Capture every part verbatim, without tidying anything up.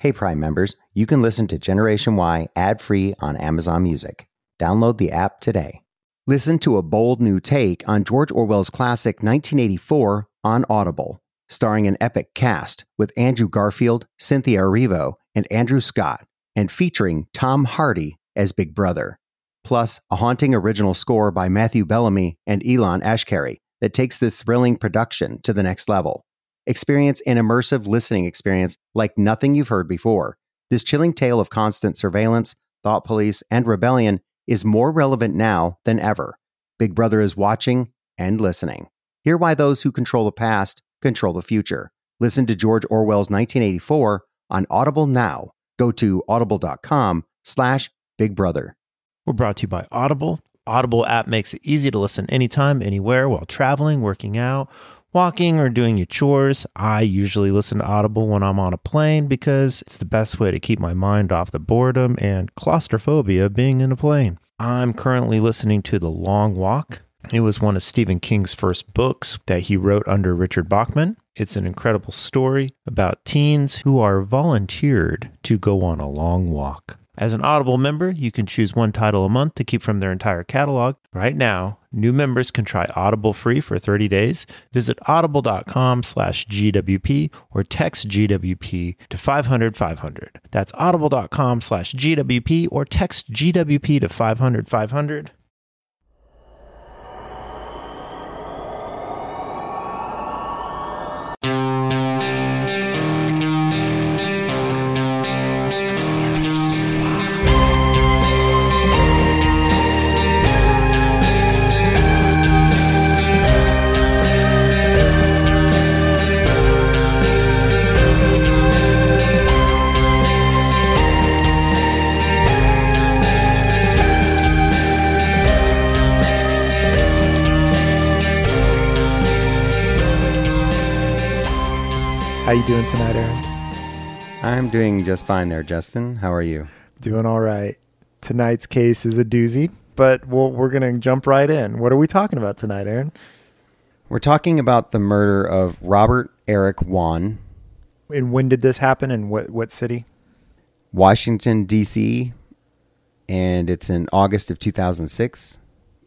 Hey Prime members, you can listen to Generation Y ad-free on Amazon Music. Download the app today. Listen to a bold new take on George Orwell's classic nineteen eighty-four on Audible, starring an epic cast with Andrew Garfield, Cynthia Erivo, and Andrew Scott, and featuring Tom Hardy as Big Brother. Plus, a haunting original score by Matthew Bellamy and Elon Ashkari that takes this thrilling production to the next level. Experience an immersive listening experience like nothing you've heard before. This chilling tale of constant surveillance, thought police, and rebellion is more relevant now than ever. Big Brother is watching and listening. Hear why those who control the past control the future. Listen to George Orwell's nineteen eighty-four on Audible now. Go to audible.com slash Big Brother. We're brought to you by Audible. Audible app makes it easy to listen anytime, anywhere, while traveling, working out, walking, or doing your chores. I usually listen to Audible when I'm on a plane because it's the best way to keep my mind off the boredom and claustrophobia of being in a plane. I'm currently listening to The Long Walk. It was one of Stephen King's first books that he wrote under Richard Bachman. It's an incredible story about teens who are volunteered to go on a long walk. As an Audible member, you can choose one title a month to keep from their entire catalog. Right now, new members can try Audible free for thirty days. Visit audible.com slash GWP or text G W P to five hundred five hundred. That's audible.com slash GWP or text G W P to five hundred five hundred. How you doing tonight, Aaron? I'm doing just fine there, Justin. How are you? Doing all right. Tonight's case is a doozy, but we'll, we're going to jump right in. What are we talking about tonight, Aaron? We're talking about the murder of Robert Eric Wone. And when did this happen, and what, what city? Washington, D C, and it's in August of two thousand six.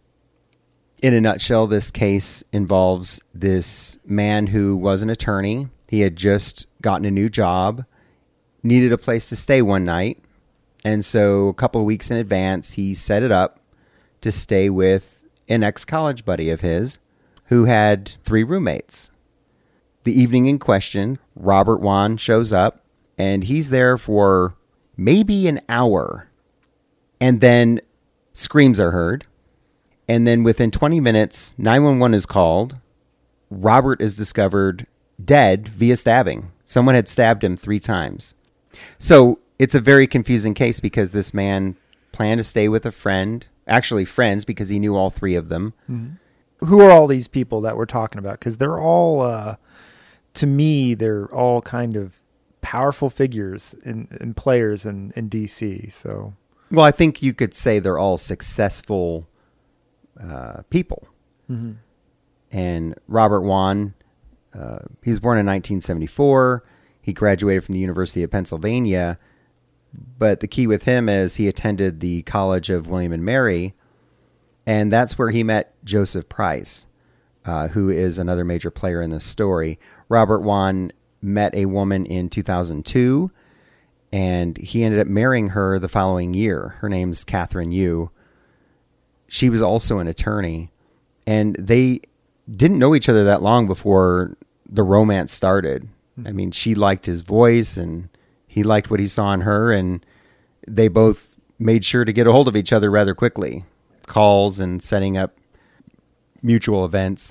In a nutshell, this case involves this man who was an attorney. He had just gotten a new job, needed a place to stay one night, and so a couple of weeks in advance, he set it up to stay with an ex-college buddy of his who had three roommates. The evening in question, Robert Wone shows up, and he's there for maybe an hour, and then screams are heard, and then within twenty minutes, nine one one is called. Robert is discovered dead via stabbing. Someone had stabbed him three times. So it's a very confusing case because this man planned to stay with a friend, actually friends because he knew all three of them. Mm-hmm. Who are all these people that we're talking about? Because they're all, uh, to me, they're all kind of powerful figures and, and players in, in D C. So, well, I think you could say they're all successful uh, people. Mm-hmm. And Robert Wone, Uh, he was born in nineteen seventy-four. He graduated from the University of Pennsylvania. But the key with him is he attended the College of William and Mary. And that's where he met Joseph Price, uh, who is another major player in this story. Robert Wone met a woman in two thousand two, and he ended up marrying her the following year. Her name's Catherine Yu. She was also an attorney. And they didn't know each other that long before the romance started. I mean, she liked his voice and he liked what he saw in her, and they both made sure to get a hold of each other rather quickly. Calls and setting up mutual events.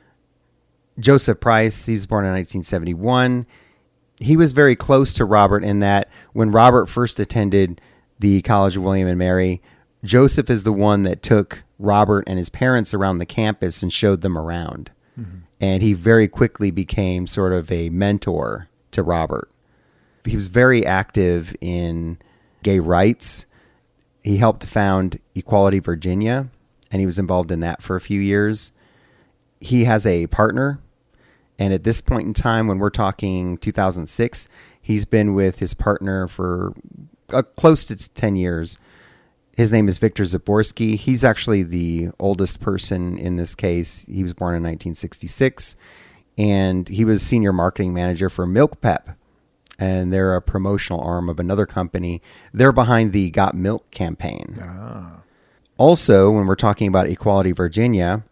Joseph Price, he was born in nineteen seventy-one. He was very close to Robert in that when Robert first attended the College of William and Mary, Joseph is the one that took Robert and his parents around the campus and showed them around. Mm-hmm. And he very quickly became sort of a mentor to Robert. He was very active in gay rights. He helped found Equality Virginia, and he was involved in that for a few years. He has a partner, and at this point in time, when we're talking two thousand six, He's been with his partner for uh, close to ten years. His name is Victor Zaborsky. He's actually the oldest person in this case. He was born in nineteen sixty-six, and he was senior marketing manager for Milk Pep, and they're a promotional arm of another company. They're behind the Got Milk campaign. Ah. Also, when we're talking about Equality Virginia,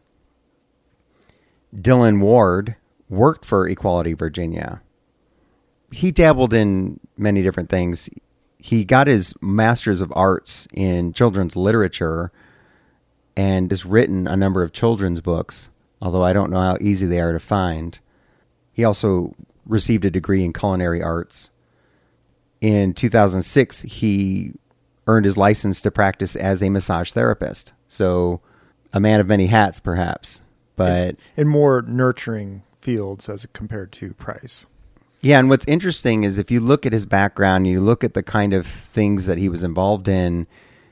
Dylan Ward worked for Equality Virginia. He dabbled in many different things. He got his Master's of Arts in Children's Literature and has written a number of children's books, although I don't know how easy they are to find. He also received a degree in culinary arts. In two thousand six, he earned his license to practice as a massage therapist. So a man of many hats, perhaps. But in, in more nurturing fields as compared to Price. Yeah, and what's interesting is if you look at his background, you look at the kind of things that he was involved in,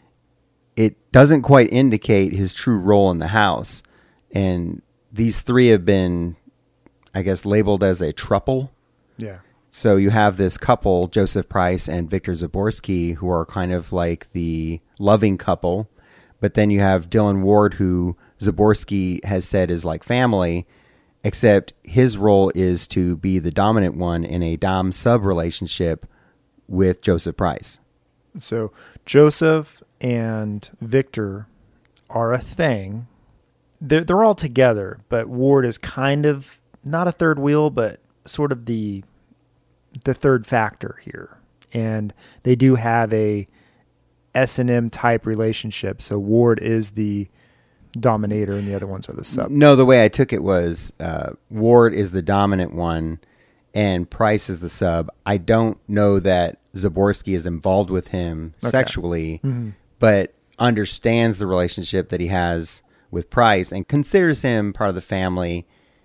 it doesn't quite indicate his true role in the house. And these three have been, I guess, labeled as a throuple. Yeah. So you have this couple, Joseph Price and Victor Zaborsky, who are kind of like the loving couple. But then you have Dylan Ward, who Zaborsky has said is like family, except his role is to be the dominant one in a dom-sub relationship with Joseph Price. So Joseph and Victor are a thing. They're, they're all together, but Ward is kind of not a third wheel, but sort of the the third factor here. And they do have a S and M type relationship. So Ward is the dominator and the other ones are the sub. No, the way I took it was uh, Ward is the dominant one and Price is the sub. I don't know that Zaborsky is involved with him okay. sexually, mm-hmm. but understands the relationship that he has with Price and considers him part of the family,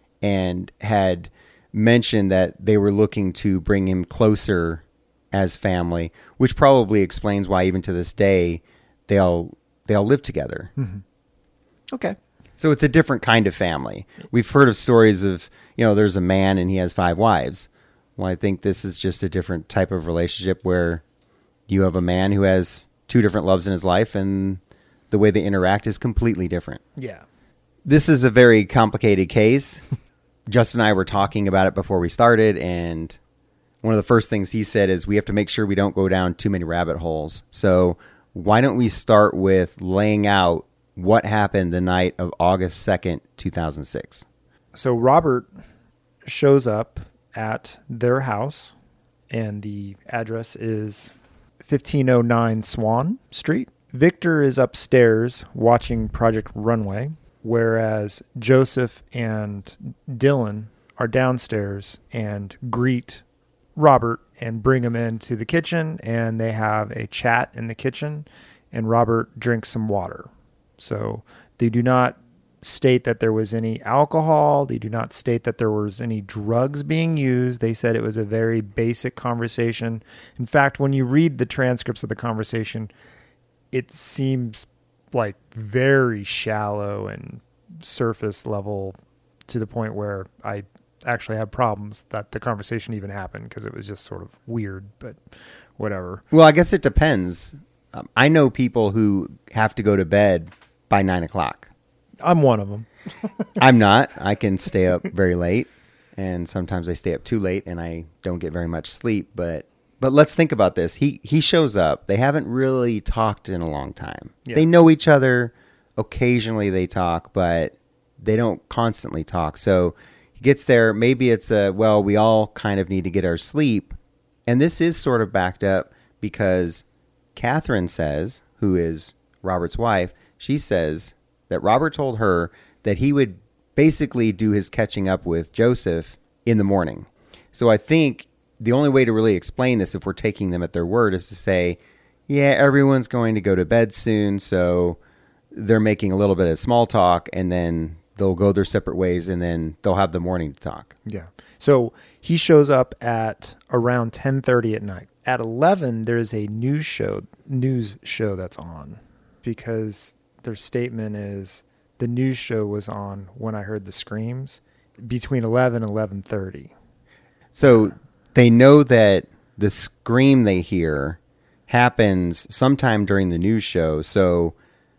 and had mentioned that they were looking to bring him closer as family, which probably explains why even to this day they all they all live together. Mm-hmm. Okay. So it's a different kind of family. We've heard of stories of, you know, there's a man and he has five wives. Well, I think this is just a different type of relationship where you have a man who has two different loves in his life and the way they interact is completely different. Yeah. This is a very complicated case. Justin and I were talking about it before we started, and one of the first things he said is we have to make sure we don't go down too many rabbit holes. So why don't we start with laying out what happened the night of August second, two thousand six? So Robert shows up at their house, and the address is fifteen oh nine Swan Street. Victor is upstairs watching Project Runway, whereas Joseph and Dylan are downstairs and greet Robert and bring him into the kitchen, and they have a chat in the kitchen, and Robert drinks some water. So they do not state that there was any alcohol. They do not state that there was any drugs being used. They said it was a very basic conversation. In fact, when you read the transcripts of the conversation, it seems like very shallow and surface level, to the point where I actually have problems that the conversation even happened because it was just sort of weird, but whatever. Well, I guess it depends. Um, I know people who have to go to bed by nine o'clock. I'm one of them. I'm not. I can stay up very late, and sometimes I stay up too late and I don't get very much sleep. But but let's think about this. He he shows up. They haven't really talked in a long time. Yeah. They know each other. Occasionally they talk, but they don't constantly talk. So he gets there. Maybe it's a, well, we all kind of need to get our sleep. And this is sort of backed up because Catherine says, who is Robert's wife, she says that Robert told her that he would basically do his catching up with Joseph in the morning. So I think the only way to really explain this, if we're taking them at their word, is to say, yeah, everyone's going to go to bed soon, so they're making a little bit of small talk, and then they'll go their separate ways, and then they'll have the morning to talk. Yeah. So he shows up at around ten thirty at night. At eleven, there's a news show, news show that's on, because their statement is the news show was on when I heard the screams between eleven and eleven thirty. So they know that the scream they hear happens sometime during the news show. So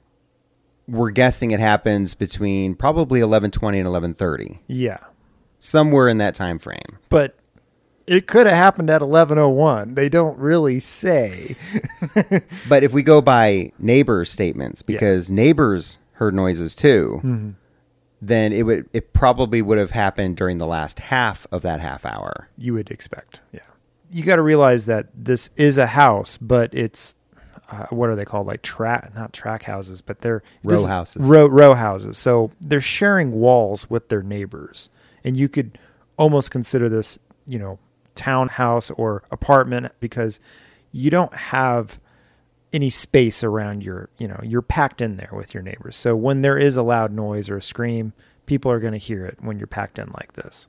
we're guessing it happens between probably eleven twenty and eleven thirty. Yeah. Somewhere in that time frame. But it could have happened at eleven oh one. They don't really say. But if we go by neighbors' statements, because yeah. neighbors heard noises too, mm-hmm. then it would it probably would have happened during the last half of that half hour. You would expect, yeah. You got to realize that this is a house, but it's uh, what are they called? Like track, not track houses, but they're row houses. Row row houses. So they're sharing walls with their neighbors, and you could almost consider this, you know, townhouse or apartment, because you don't have any space around your, you know, you're packed in there with your neighbors. So when there is a loud noise or a scream, people are going to hear it when you're packed in like this.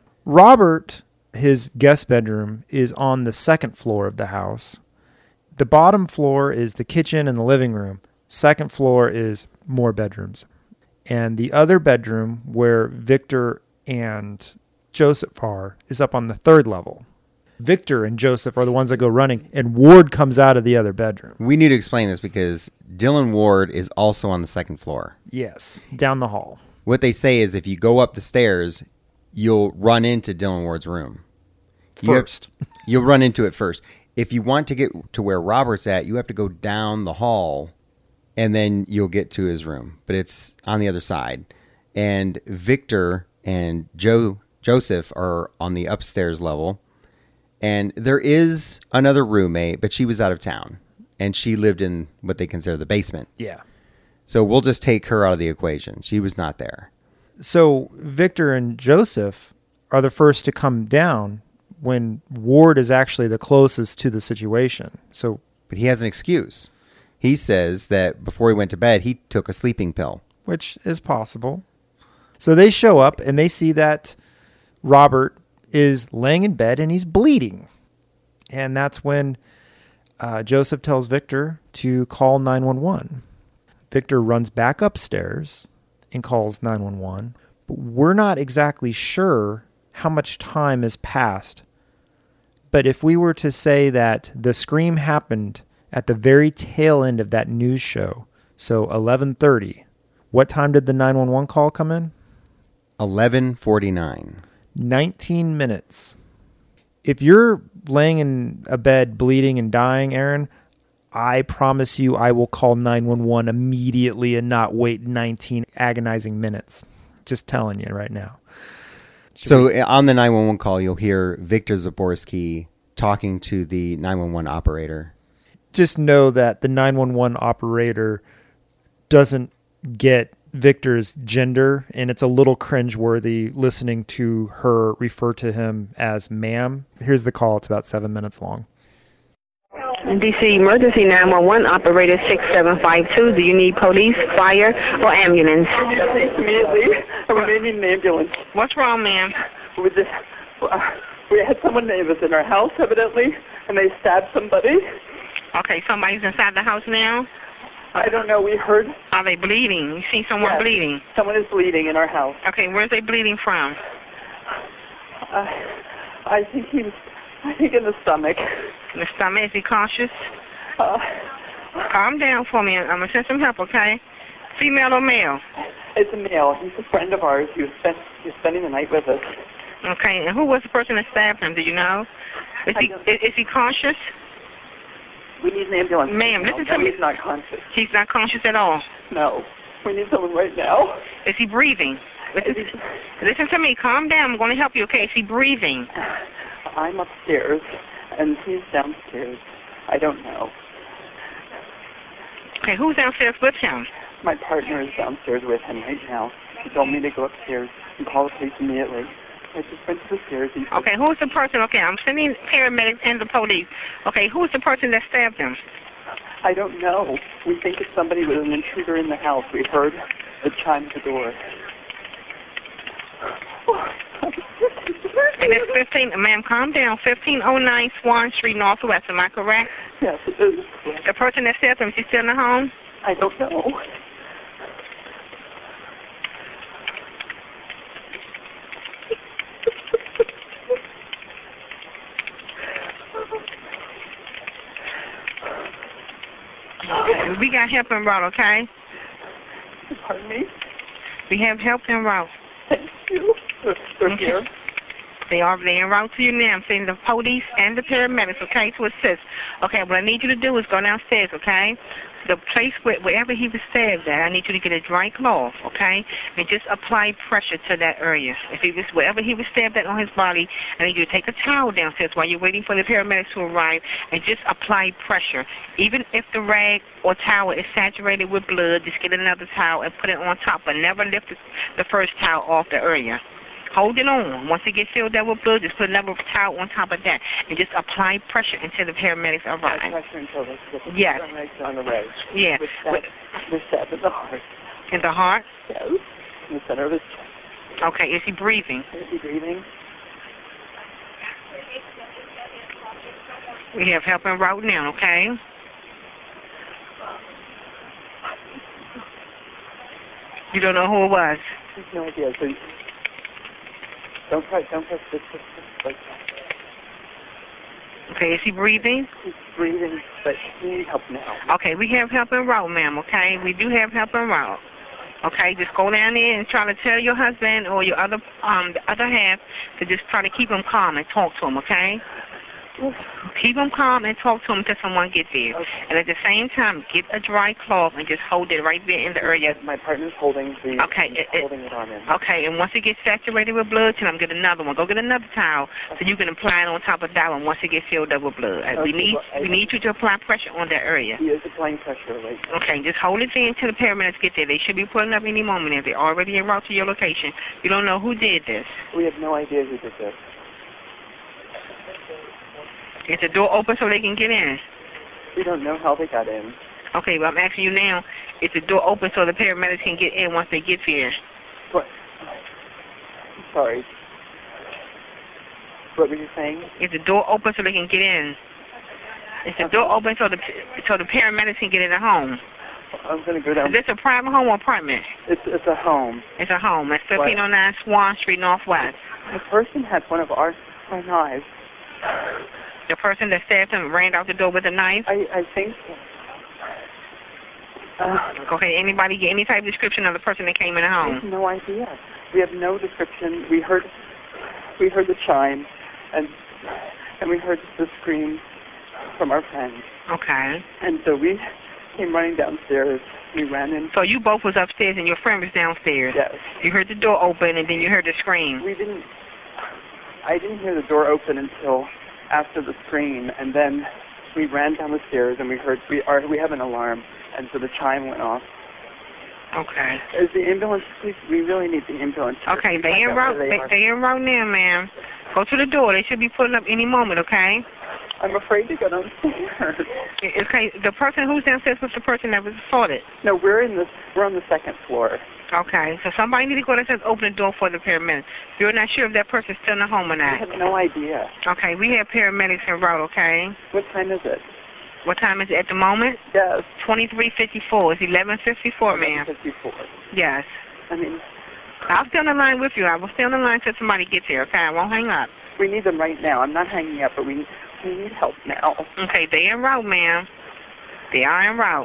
Robert, his guest bedroom is on the second floor of the house. The bottom floor is the kitchen and the living room. Second floor is more bedrooms. And the other bedroom where Victor and Joseph are is up on the third level. Victor and Joseph are the ones that go running, and Ward comes out of the other bedroom. We need to explain this because Dylan Ward is also on the second floor. Yes, down the hall. What they say is if you go up the stairs, you'll run into Dylan Ward's room. First. You have, you'll run into it first. If you want to get to where Robert's at, you have to go down the hall, and then you'll get to his room. But it's on the other side. And Victor and Joe... Joseph are on the upstairs level, and there is another roommate, but she was out of town, and she lived in what they consider the basement. Yeah. So we'll just take her out of the equation. She was not there. So Victor and Joseph are the first to come down when Ward is actually the closest to the situation. So, but he has an excuse. He says that before he went to bed, he took a sleeping pill. Which is possible. So they show up, and they see that Robert is laying in bed and he's bleeding. And that's when uh, Joseph tells Victor to call nine one one. Victor runs back upstairs and calls nine one one. But we're not exactly sure how much time has passed. But if we were to say that the scream happened at the very tail end of that news show, so eleven thirty, what time did the nine one one call come in? eleven forty-nine. nineteen minutes. If you're laying in a bed bleeding and dying, Aaron, I promise you I will call nine one one immediately and not wait nineteen agonizing minutes. Just telling you right now. Should so we- on the nine one one call, you'll hear Victor Zaborski talking to the nine one one operator. Just know that the nine one one operator doesn't get Victor's gender, and it's a little cringeworthy listening to her refer to him as ma'am. Here's the call. It's about seven minutes long. D C Emergency nine one one, operator six seven five two. Do you need police, fire, or ambulance? Immediately. We need an ambulance. What's wrong, ma'am? We just, uh, we had someone that was in our house, evidently, and they stabbed somebody. Okay, somebody's inside the house now? I don't know. We heard. Are they bleeding? You see someone Yes. bleeding? Someone is bleeding in our house. Okay, where's they bleeding from? Uh, I think he was, I think in the stomach. In the stomach? Is he conscious? Uh, Calm down for me. I'm going to send some help, okay? Female or male? it's a male. He's a friend of ours. He was, spent, he was spending the night with us. Okay, and who was the person that stabbed him? Do you know? Is I he don't- is, is he conscious? We need an ambulance. Ma'am, listen to no, me. He's not conscious. He's not conscious at all. No. We need someone right now. Is he breathing? Listen, listen to me. Calm down. I'm going to help you, okay? Is he breathing? I'm upstairs, and he's downstairs. I don't know. Okay, who's downstairs with him? My partner is downstairs with him right now. He told me to go upstairs and call the police immediately. I just went to the stairs. He said, Okay, who's the person? Okay, I'm sending paramedics and the police. Okay, who's the person that stabbed him? I don't know. We think it's somebody with an intruder in the house. We heard the chime at the door. And it's fifteen, ma'am, calm down. fifteen oh nine Swan Street, Northwest. Am I correct? Yes, it is. The person that stabbed him, is he still in the home? I don't know. Okay, we got help en route, okay? Pardon me? We have help en route. Thank you. They're, they're Okay. here. They are they en route to you now. I'm saying the police and the paramedics, okay, to assist. Okay, what I need you to do is go downstairs, okay? The place where, wherever he was stabbed at, I need you to get a dry cloth, okay? And just apply pressure to that area. If he was wherever he was stabbed at on his body, I need you to take a towel downstairs while you're waiting for the paramedics to arrive and just apply pressure. Even if the rag or towel is saturated with blood, just get another towel and put it on top, but never lift the, the first towel off the area. Hold it on. Once it gets filled up with blood, just put another towel on top of that and just apply pressure until the paramedics arrive. Pressure until the, the Yes. paramedics on the leg. Yeah. With that, with that in the heart. In the heart? Yes. In the center of his chest. Okay. Is he breathing? Is he breathing? We have help en route now, okay? You don't know who it was? I have no idea. So don't try, don't press this, this, this, like Okay, is he breathing? he's breathing, but he needs help now. Okay, we have help en route, ma'am, okay? We do have help en route. Okay, just go down there and try to tell your husband or your other um the other half to just try to keep him calm and talk to him, okay? Keep him calm and talk to him until someone gets there. Okay. And at the same time, get a dry cloth and just hold it right there in the area. My partner's holding the Okay, he's it- it- holding it on him. Okay, and once it gets saturated with blood, tell him get another one. Go get another towel so you can apply it on top of that one once it gets filled up with blood. Uh, we Okay, need well, I- we need you to apply pressure on that area. He is applying pressure right now. Okay, just hold it there until the paramedics get there. They should be pulling up any moment if they're already en route to your location. You don't know who did this. We have no idea who did this. Is the door open so they can get in? We don't know how they got in. Okay, well, I'm asking you now, is the door open so the paramedics can get in once they get here? What? I'm sorry. What were you saying? Is the door open so they can get in? Is the door open so the so the paramedics can get in the home? I'm going to go down. Is this a private home or apartment? It's, it's a home. It's a home. It's fifteen oh nine Swan Street, Northwest. The person had one of our, our knives. The person that stabbed him ran out the door with a knife? I, I think so. Uh, Okay, anybody get any type of description of the person that came in the I have home? no idea. We have no description. We heard, we heard the chime, and and we heard the scream from our friend. Okay. And so we came running downstairs. We ran in. So you both was upstairs and your friend was downstairs. Yes. You heard the door open and then you heard the scream. We didn't. I didn't hear the door open until after the scream, and then we ran down the stairs and we heard we are we have an alarm, and so the chime went off. Okay. Is the ambulance? Please, we really need the ambulance. Okay, Find they out en where route. they They, are. they en route now, ma'am. Go to the door. They should be pulling up any moment, okay? I'm afraid to go downstairs. Okay, the person who's downstairs was the person that was assaulted. No, we're in the we're on the second floor. Okay, so somebody need to go downstairs, open the door for the paramedics. You're not sure if that person's still in the home or I not. have no idea. Okay, we have paramedics en route, okay? What time is it? What time is it at the moment? Yes. twenty-three fifty-four. It's eleven fifty-four, ma'am. fifty-four. Yes. I mean, I'll stay on the line with you. I will stay on the line until somebody gets here, okay? I won't hang up. we need them right now. I'm not hanging up, but we we need help now. Okay, they en route, ma'am. They are en route.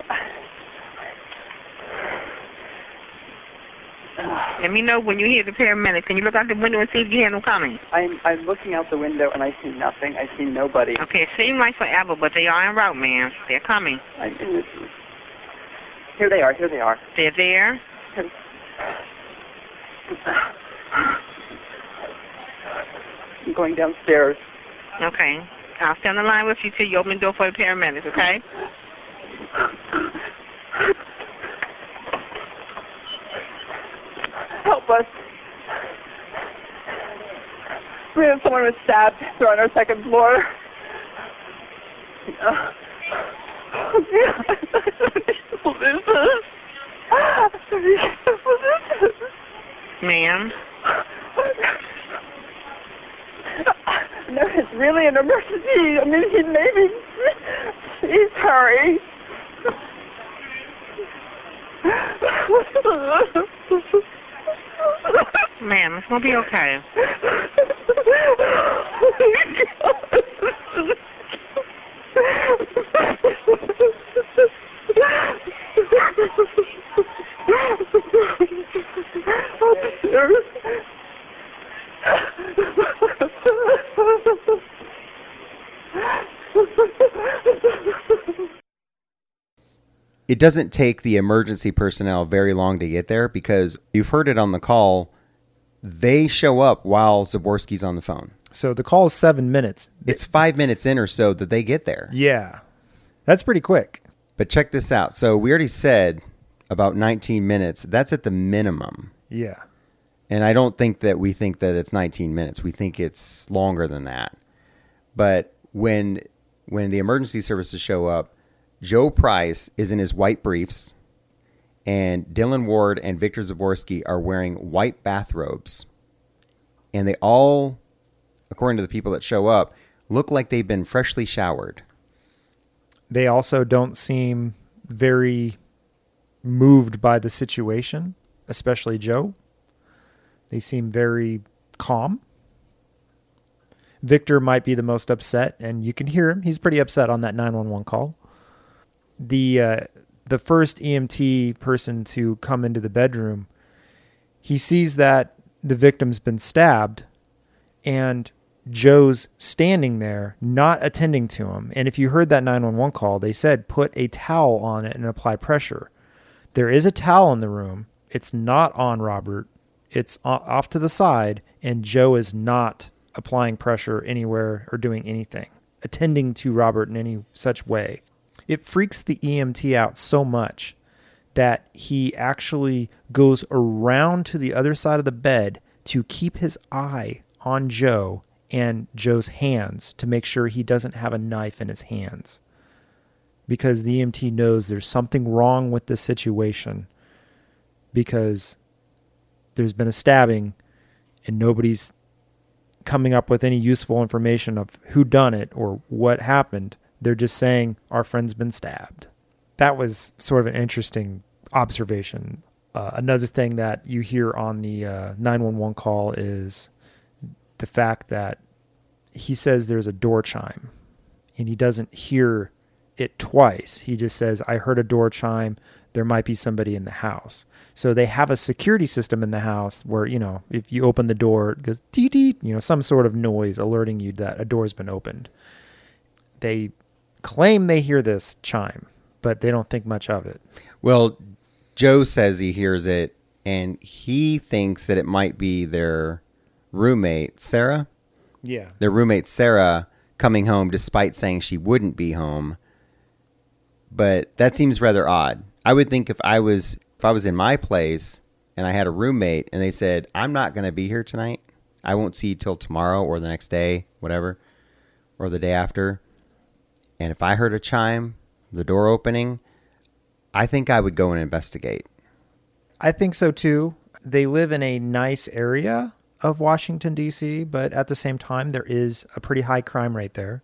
Let me know when you hear the paramedics. Can you look out the window and see if you hear them coming? I'm I'm looking out the window and I see nothing. I see nobody. Okay, it seems like forever, but they are en route, ma'am. They're coming. I'm in this. Here they are. Here they are. They're there. I'm going downstairs. Okay. I'll stay on the line with you till you open the door for the paramedics, okay? Help us. We have someone who was stabbed. They're on our second floor. Uh, what is this? What is this? Ma'am. No, it's really an emergency. I mean, he maybe. Please hurry. Ma'am, it's going to be okay. it doesn't take the emergency personnel very long to get there because you've heard it on the call. They show up while Zaborski's on the phone. So the call is seven minutes. It's five minutes in or so that they get there. Yeah. That's pretty quick. But check this out. So we already said about nineteen minutes. That's at the minimum. Yeah. And I don't think that we think that it's nineteen minutes. We think it's longer than that. But when when the emergency services show up, Joe Price is in his white briefs, and Dylan Ward and Victor Zaborski are wearing white bathrobes. And they all, according to the people that show up, look like they've been freshly showered. They also don't seem very moved by the situation, especially Joe. They seem very calm. Victor might be the most upset, and you can hear him. He's pretty upset on that nine one one call. The uh, the first E M T person to come into the bedroom, he sees that the victim's been stabbed, and Joe's standing there, not attending to him. And if you heard that nine one one call, they said put a towel on it and apply pressure. There is a towel in the room. It's not on Robert. It's off to the side, and Joe is not applying pressure anywhere or doing anything, attending to Robert in any such way. It freaks the E M T out so much that he actually goes around to the other side of the bed to keep his eye on Joe and Joe's hands to make sure he doesn't have a knife in his hands. Because the E M T knows there's something wrong with this situation because there's been a stabbing and nobody's coming up with any useful information of who done it or what happened. They're just saying our friend's been stabbed. That was sort of an interesting observation. Uh, another thing that you hear on the uh, nine one one call is the fact that he says there's a door chime and he doesn't hear it twice. He just says, I heard a door chime. There might be somebody in the house. So they have a security system in the house where, you know, if you open the door, it goes dee dee, you know, some sort of noise alerting you that a door's been opened. They claim they hear this chime, but they don't think much of it. Well, Joe says he hears it, and he thinks that it might be their roommate, Sarah. Yeah. Their roommate, Sarah, coming home despite saying she wouldn't be home. But that seems rather odd. I would think if I was if I was in my place and I had a roommate and they said, I'm not going to be here tonight. I won't see you till tomorrow or the next day, whatever, or the day after. And if I heard a chime, the door opening, I think I would go and investigate. I think so too. They live in a nice area of Washington, D C, but at the same time, there is a pretty high crime rate there.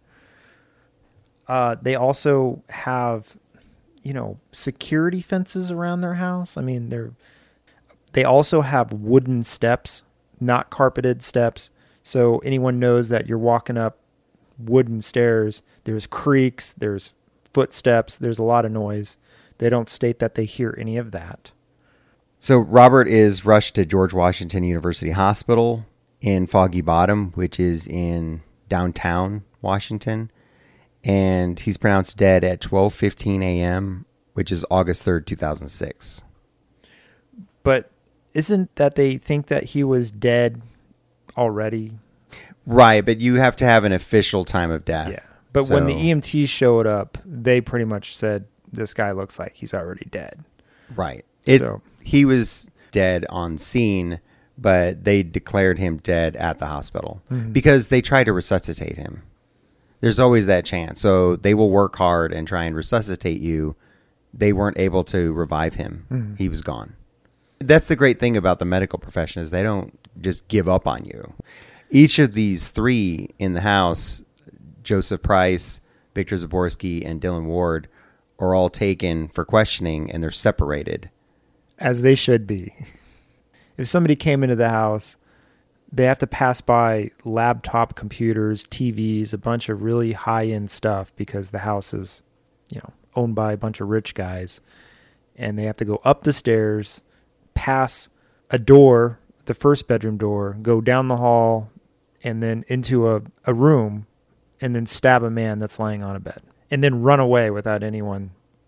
Uh, they also have, you know, security fences around their house. I mean, they're, they also have wooden steps, not carpeted steps. So anyone knows that you're walking up wooden stairs. There's creaks, there's footsteps, there's a lot of noise. They don't state that they hear any of that. So Robert is rushed to George Washington University Hospital in Foggy Bottom, which is in downtown Washington. And he's pronounced dead at twelve fifteen a.m., which is August third, two thousand six. But isn't that they think that he was dead already? Right, but you have to have an official time of death. Yeah. But So- when the E M T showed up, they pretty much said, this guy looks like he's already dead. Right. It, So- He was dead on scene, but they declared him dead at the hospital because they tried to resuscitate him. There's always that chance. So they will work hard and try and resuscitate you. They weren't able to revive him. Mm-hmm. He was gone. That's the great thing about the medical profession is they don't just give up on you. Each of these three in the house, Joseph Price, Victor Zaborski, and Dylan Ward, are all taken for questioning, and they're separated. As they should be. If somebody came into the house, they have to pass by laptop computers, T Vs, a bunch of really high-end stuff because the house is, you know, owned by a bunch of rich guys. And they have to go up the stairs, pass a door, the first bedroom door, go down the hall, and then into a, a room, and then stab a man that's laying on a bed. And then run away without anyone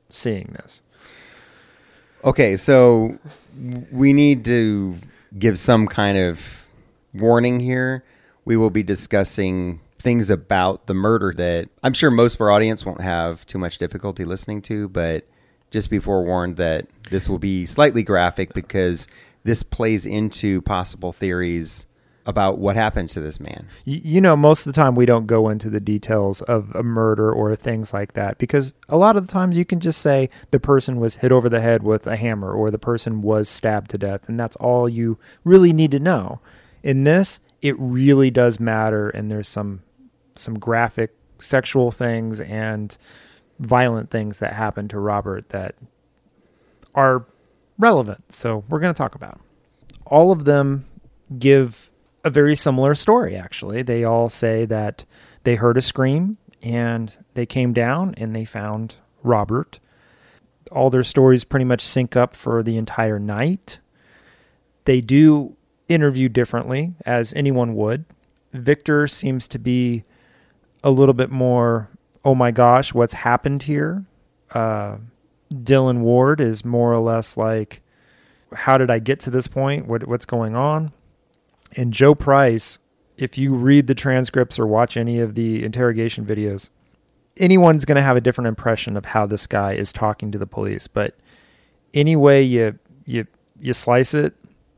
seeing this. Okay, so we need to give some kind of warning here. We will be discussing things about the murder that I'm sure most of our audience won't have too much difficulty listening to, but just be forewarned that this will be slightly graphic because this plays into possible theories about what happened to this man. You, you know, most of the time we don't go into the details of a murder or things like that because a lot of the times you can just say the person was hit over the head with a hammer or the person was stabbed to death, and that's all you really need to know. In this, it really does matter, and there's some some graphic sexual things and violent things that happen to Robert that are relevant. So we're going to talk about them. All of them give a very similar story, actually. They all say that they heard a scream and they came down and they found Robert. All their stories pretty much sync up for the entire night. They do interview differently, as anyone would. Victor seems to be a little bit more, oh my gosh, what's happened here? Uh, Dylan Ward is more or less like, how did I get to this point? What, what's going on? And Joe Price, if you read the transcripts or watch any of the interrogation videos, anyone's going to have a different impression of how this guy is talking to the police. But any way you you you slice it,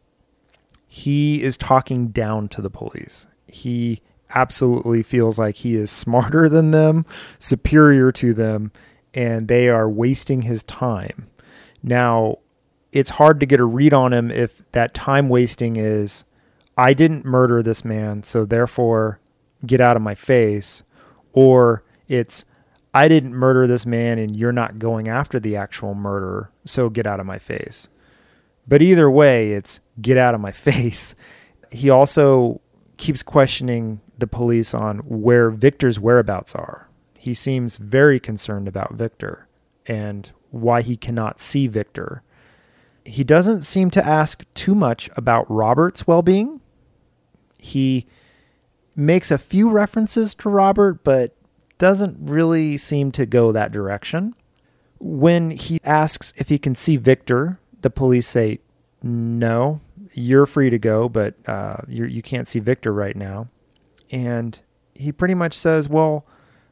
he is talking down to the police. He absolutely feels like he is smarter than them, superior to them, and they are wasting his time. Now, it's hard to get a read on him if that time wasting is, I didn't murder this man, so therefore get out of my face. Or it's, I didn't murder this man and you're not going after the actual murderer, so get out of my face. But either way, it's get out of my face. He also keeps questioning the police on where Victor's whereabouts are. He seems very concerned about Victor and why he cannot see Victor. He doesn't seem to ask too much about Robert's well-being. He makes a few references to Robert, but doesn't really seem to go that direction. When he asks if he can see Victor, the police say, no, you're free to go, but uh, you're, you can't see Victor right now. And he pretty much says, well,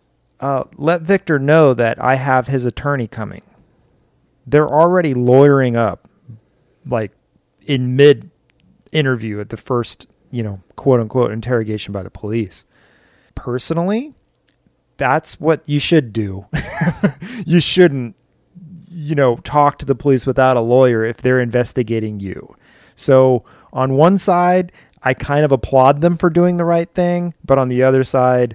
uh, let Victor know that I have his attorney coming. They're already lawyering up, like in mid interview at the first, you know, quote unquote interrogation by the police. Personally, that's what you should do. You shouldn't, you know, talk to the police without a lawyer if they're investigating you. So on one side, I kind of applaud them for doing the right thing, but on the other side,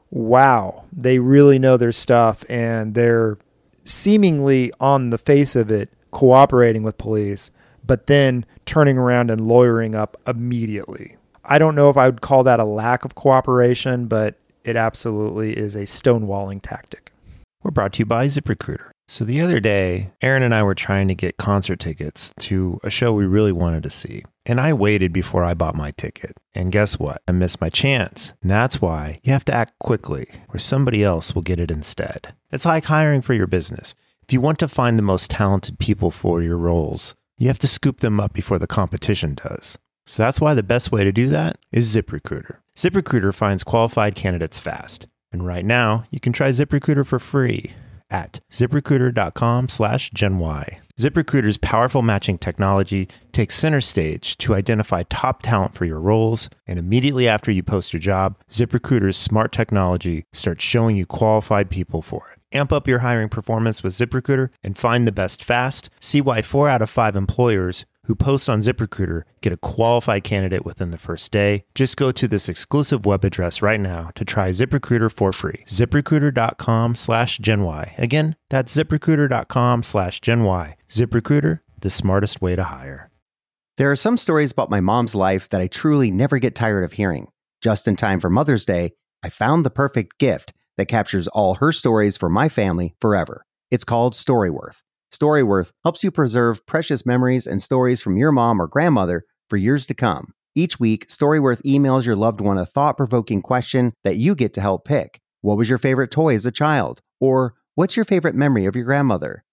wow, they really know their stuff and they're seemingly on the face of it cooperating with police, but then turning around and lawyering up immediately. I don't know if I would call that a lack of cooperation, but it absolutely is a stonewalling tactic. We're brought to you by ZipRecruiter. So the other day, Aaron and I were trying to get concert tickets to a show we really wanted to see. And I waited before I bought my ticket. And guess what? I missed my chance. And that's why you have to act quickly, or somebody else will get it instead. It's like hiring for your business. If you want to find the most talented people for your roles, you have to scoop them up before the competition does. So that's why the best way to do that is ZipRecruiter. ZipRecruiter finds qualified candidates fast. And right now, you can try ZipRecruiter for free at ZipRecruiter.com slash GenY. ZipRecruiter's powerful matching technology takes center stage to identify top talent for your roles, and immediately after you post your job, ZipRecruiter's smart technology starts showing you qualified people for it. Amp up your hiring performance with ZipRecruiter and find the best fast. See why four out of five employers who post on ZipRecruiter get a qualified candidate within the first day. Just go to this exclusive web address right now to try ZipRecruiter for free. ZipRecruiter.com slash GenY. Again, that's ZipRecruiter.com slash GenY. ZipRecruiter, the smartest way to hire. There are some stories about my mom's life that I truly never get tired of hearing. Just in time for Mother's Day, I found the perfect gift that captures all her stories for my family forever. It's called Storyworth. Storyworth helps you preserve precious memories and stories from your mom or grandmother for years to come. Each week, Storyworth emails your loved one a thought-provoking question that you get to help pick. What was your favorite toy as a child? Or what's your favorite memory of your grandmother?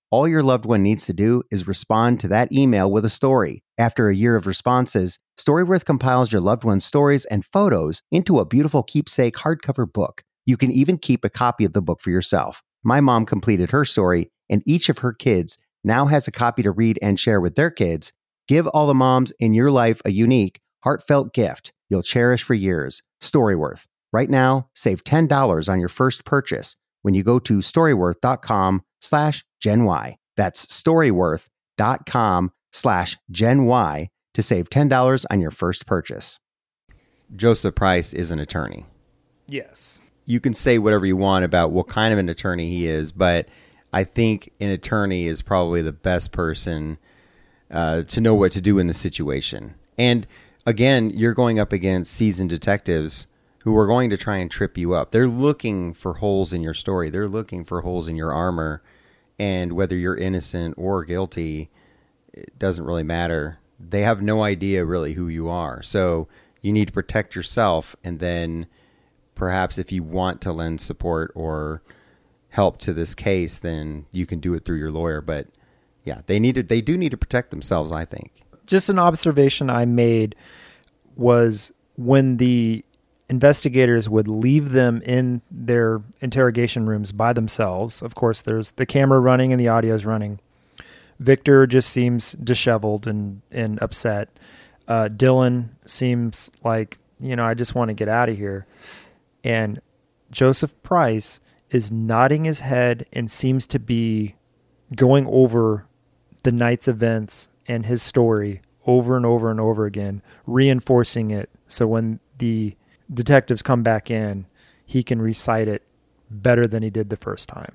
All your loved one needs to do is respond to that email with a story. After a year of responses, Storyworth compiles your loved one's stories and photos into a beautiful keepsake hardcover book. You can even keep a copy of the book for yourself. My mom completed her story, and each of her kids now has a copy to read and share with their kids. Give all the moms in your life a unique, heartfelt gift you'll cherish for years. Storyworth. Right now, save ten dollars on your first purchase when you go to storyworth.com slash Gen Y. That's storyworth.com slash Gen Y to save ten dollars on your first purchase. Joseph Price is an attorney. Yes. You can say whatever you want about what kind of an attorney he is, but I think an attorney is probably the best person uh, to know what to do in the situation. And again, you're going up against seasoned detectives who are going to try and trip you up. They're looking for holes in your story. They're looking for holes in your armor. And whether you're innocent or guilty, it doesn't really matter. They have no idea really who you are. So you need to protect yourself. And then perhaps if you want to lend support or help to this case, then you can do it through your lawyer. But yeah, they need to, they do need to protect themselves, I think. Just an observation I made was when the investigators would leave them in their interrogation rooms by themselves. Of course, there's the camera running and the audio's running. Victor just seems disheveled and, and upset. Uh, Dylan seems like, you know, I just want to get out of here. And Joseph Price is nodding his head and seems to be going over the night's events and his story over and over and over again, reinforcing it. So when the detectives come back in, he can recite it better than he did the first time.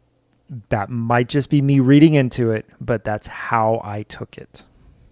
That might just be me reading into it, but that's how I took it.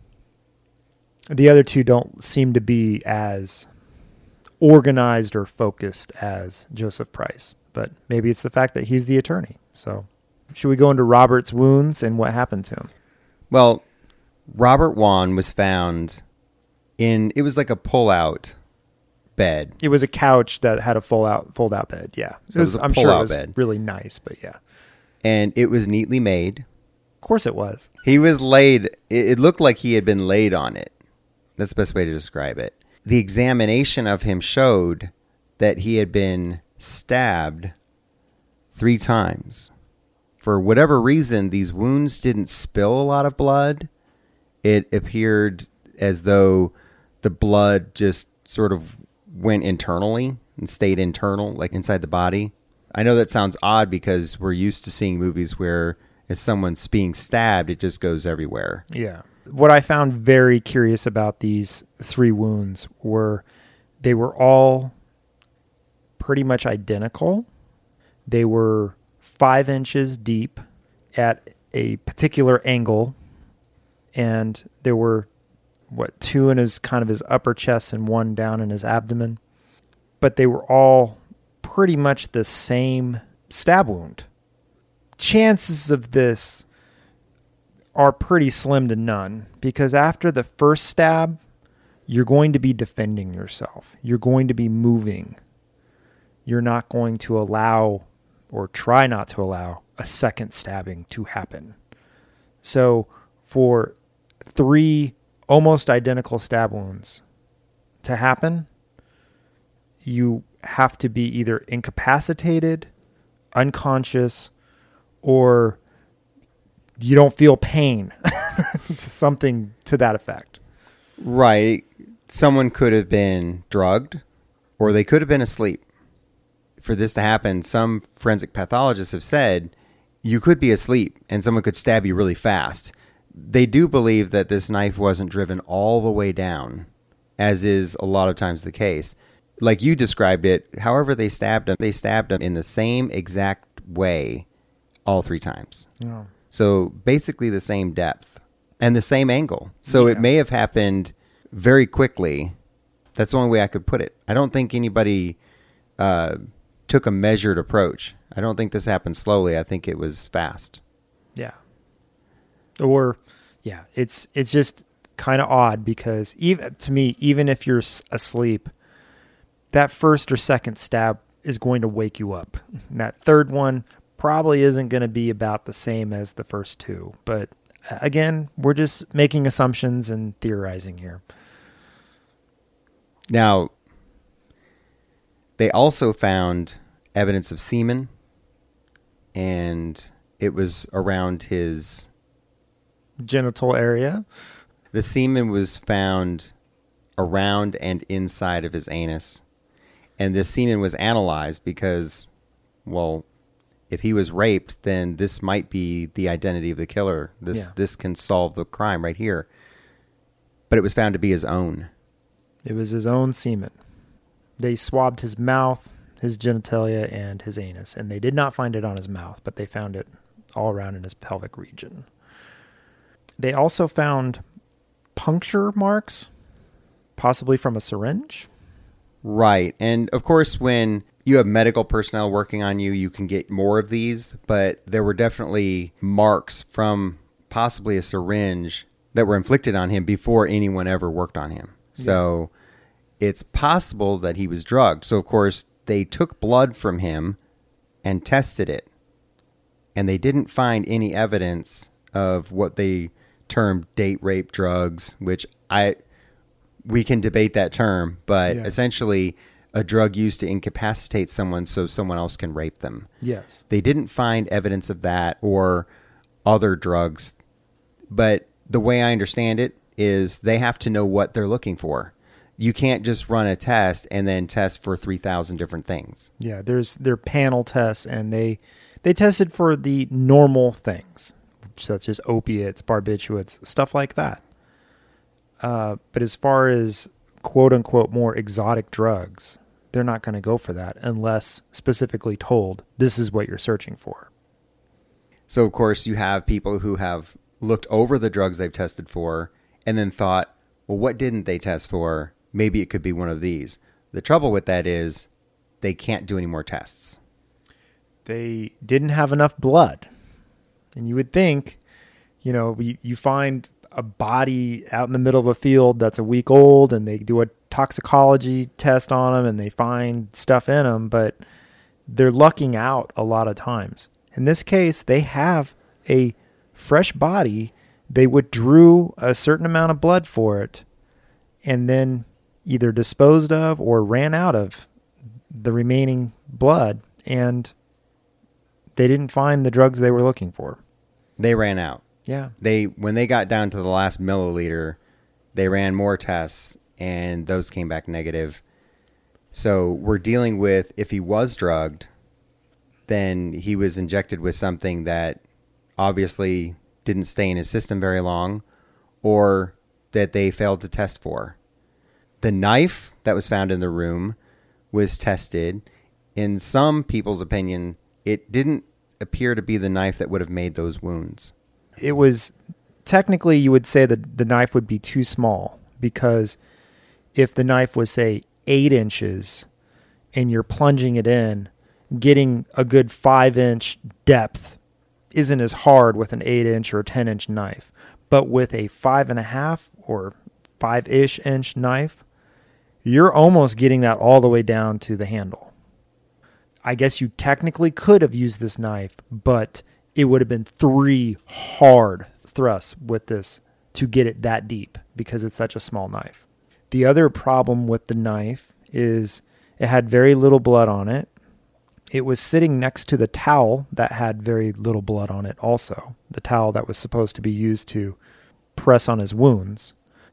The other two don't seem to be as organized or focused as Joseph Price, but maybe it's the fact that he's the attorney. So should we go into Robert's wounds and what happened to him? Well, Robert Wone was found in, it was like a pull-out bed. It was a couch that had a full out, fold out bed. Yeah. It So it was a I'm sure it pull-out was bed. really nice, but yeah. And it was neatly made. Of course it was. He was laid, it, it looked like he had been laid on it. That's the best way to describe it. The examination of him showed that he had been stabbed three times. For whatever reason, these wounds didn't spill a lot of blood. It appeared as though the blood just sort of went internally and stayed internal, like inside the body. I know that sounds odd because we're used to seeing movies where if someone's being stabbed, it just goes everywhere. Yeah. What I found very curious about these three wounds were they were all pretty much identical. They were five inches deep at a particular angle, and there were, what, two in his kind of his upper chest and one down in his abdomen. But they were all pretty much the same stab wound. Chances of this are pretty slim to none, because after the first stab, you're going to be defending yourself. You're going to be moving. You're not going to allow, or try not to allow, a second stabbing to happen. So for three almost identical stab wounds to happen, you have to be either incapacitated, unconscious, or you don't feel pain. Something to that effect. Right. Someone could have been drugged or they could have been asleep. For this to happen, some forensic pathologists have said you could be asleep and someone could stab you really fast. They do believe that this knife wasn't driven all the way down, as is a lot of times the case. Like you described it, however they stabbed him, they stabbed him in the same exact way all three times. Yeah. So basically the same depth and the same angle. So Yeah. it may have happened very quickly. That's the only way I could put it. I don't think anybody uh, took a measured approach. I don't think this happened slowly. I think it was fast. Yeah. Or, yeah, it's it's just kind of odd because even to me, even if you're s- asleep, that first or second stab is going to wake you up. And that third one probably isn't going to be about the same as the first two. But again, we're just making assumptions and theorizing here. Now, they also found evidence of semen, and it was around his genital area. The semen was found around and inside of his anus. And this semen was analyzed because, well, if he was raped, then this might be the identity of the killer. This Yeah. this can solve the crime right here. But it was found to be his own. It was his own semen. They swabbed his mouth, his genitalia, and his anus, and they did not find it on his mouth, but they found it all around in his pelvic region. They also found puncture marks, possibly from a syringe. Right. And of course, when you have medical personnel working on you, you can get more of these, but there were definitely marks from possibly a syringe that were inflicted on him before anyone ever worked on him. So yeah. It's possible that he was drugged. So, of course, they took blood from him and tested it, and they didn't find any evidence of what they termed date rape drugs, which I we can debate that term, but yeah. essentially a drug used to incapacitate someone so someone else can rape them. Yes. They didn't find evidence of that or other drugs, but the way I understand it is they have to know what they're looking for. You can't just run a test and then test for three thousand different things. Yeah, there's their panel tests, and they they tested for the normal things, such as opiates, barbiturates, stuff like that. Uh, but as far as quote-unquote more exotic drugs, they're not going to go for that unless specifically told, this is what you're searching for. So, of course, you have people who have looked over the drugs they've tested for and then thought, well, what didn't they test for? Maybe it could be one of these. The trouble with that is they can't do any more tests. They didn't have enough blood. And you would think, you know, you, you find a body out in the middle of a field that's a week old, and they do a toxicology test on them, and they find stuff in them, but they're lucking out a lot of times. In this case, they have a fresh body. They withdrew a certain amount of blood for it, and then either disposed of or ran out of the remaining blood, and they didn't find the drugs they were looking for. They ran out. Yeah. They when they got down to the last milliliter, they ran more tests, and those came back negative. So we're dealing with, if he was drugged, then he was injected with something that obviously didn't stay in his system very long, or that they failed to test for. The knife that was found in the room was tested. In some people's opinion, it didn't appear to be the knife that would have made those wounds. It was, technically you would say that the knife would be too small, because if the knife was, say, eight inches and you're plunging it in, getting a good five inch depth isn't as hard with an eight inch or ten inch knife. But with a five and a half or five ish inch knife, you're almost getting that all the way down to the handle. I guess you technically could have used this knife, but it would have been three hard thrusts with this to get it that deep because it's such a small knife. The other problem with the knife is it had very little blood on it. It was sitting next to the towel that had very little blood on it also, the towel that was supposed to be used to press on his wounds.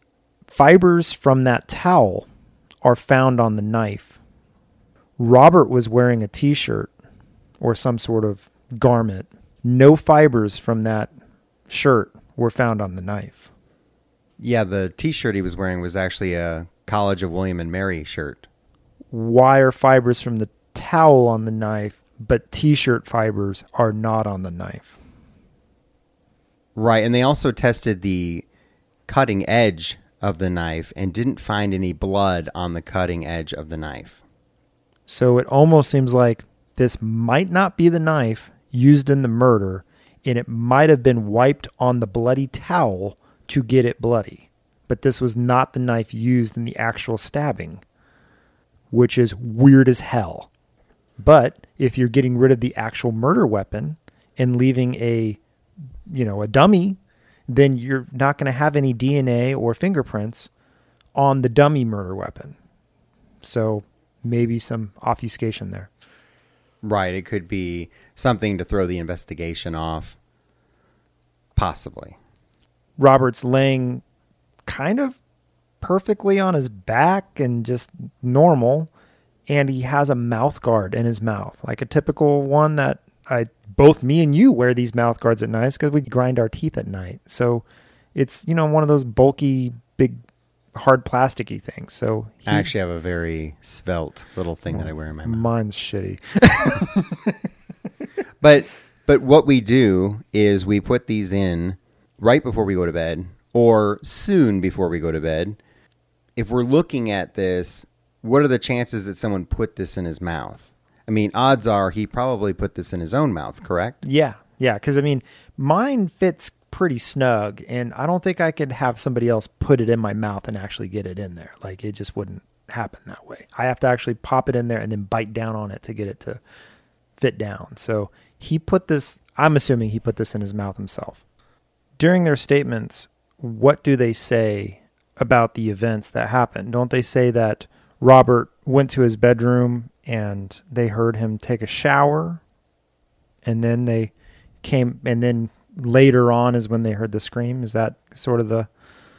Fibers from that towel are found on the knife. Robert was wearing a t-shirt or some sort of garment. No fibers from that shirt were found on the knife. Yeah, the t-shirt he was wearing was actually a College of William and Mary shirt. Why are fibers from the towel on the knife, but t-shirt fibers are not on the knife? Right, and they also tested the cutting edge of the knife and didn't find any blood on the cutting edge of the knife. So it almost seems like this might not be the knife used in the murder, and it might have been wiped on the bloody towel to get it bloody. But this was not the knife used in the actual stabbing, which is weird as hell. But if you're getting rid of the actual murder weapon and leaving a, you know, a dummy, then you're not going to have any D N A or fingerprints on the dummy murder weapon. So maybe some obfuscation there. Right. It could be something to throw the investigation off. Possibly. Robert's laying kind of perfectly on his back and just normal. And he has a mouth guard in his mouth, like a typical one that I, both me and you wear these mouth guards at night because we grind our teeth at night. So it's, you know, one of those bulky, big, hard plasticky things. So he, I actually have a very svelte little thing oh, that I wear in my mouth. Mine's shitty. but but what we do is we put these in right before we go to bed or soon before we go to bed. If we're looking at this, what are the chances that someone put this in his mouth? I mean, odds are he probably put this in his own mouth, correct? Yeah, yeah. Because, I mean, mine fits pretty snug, and I don't think I could have somebody else put it in my mouth and actually get it in there. Like, it just wouldn't happen that way. I have to actually pop it in there and then bite down on it to get it to fit down. So he put this, I'm assuming he put this in his mouth himself. During their statements, what do they say about the events that happened? Don't they say that Robert went to his bedroom and they heard him take a shower, and then they came, and then later on is when they heard the scream? Is that sort of the...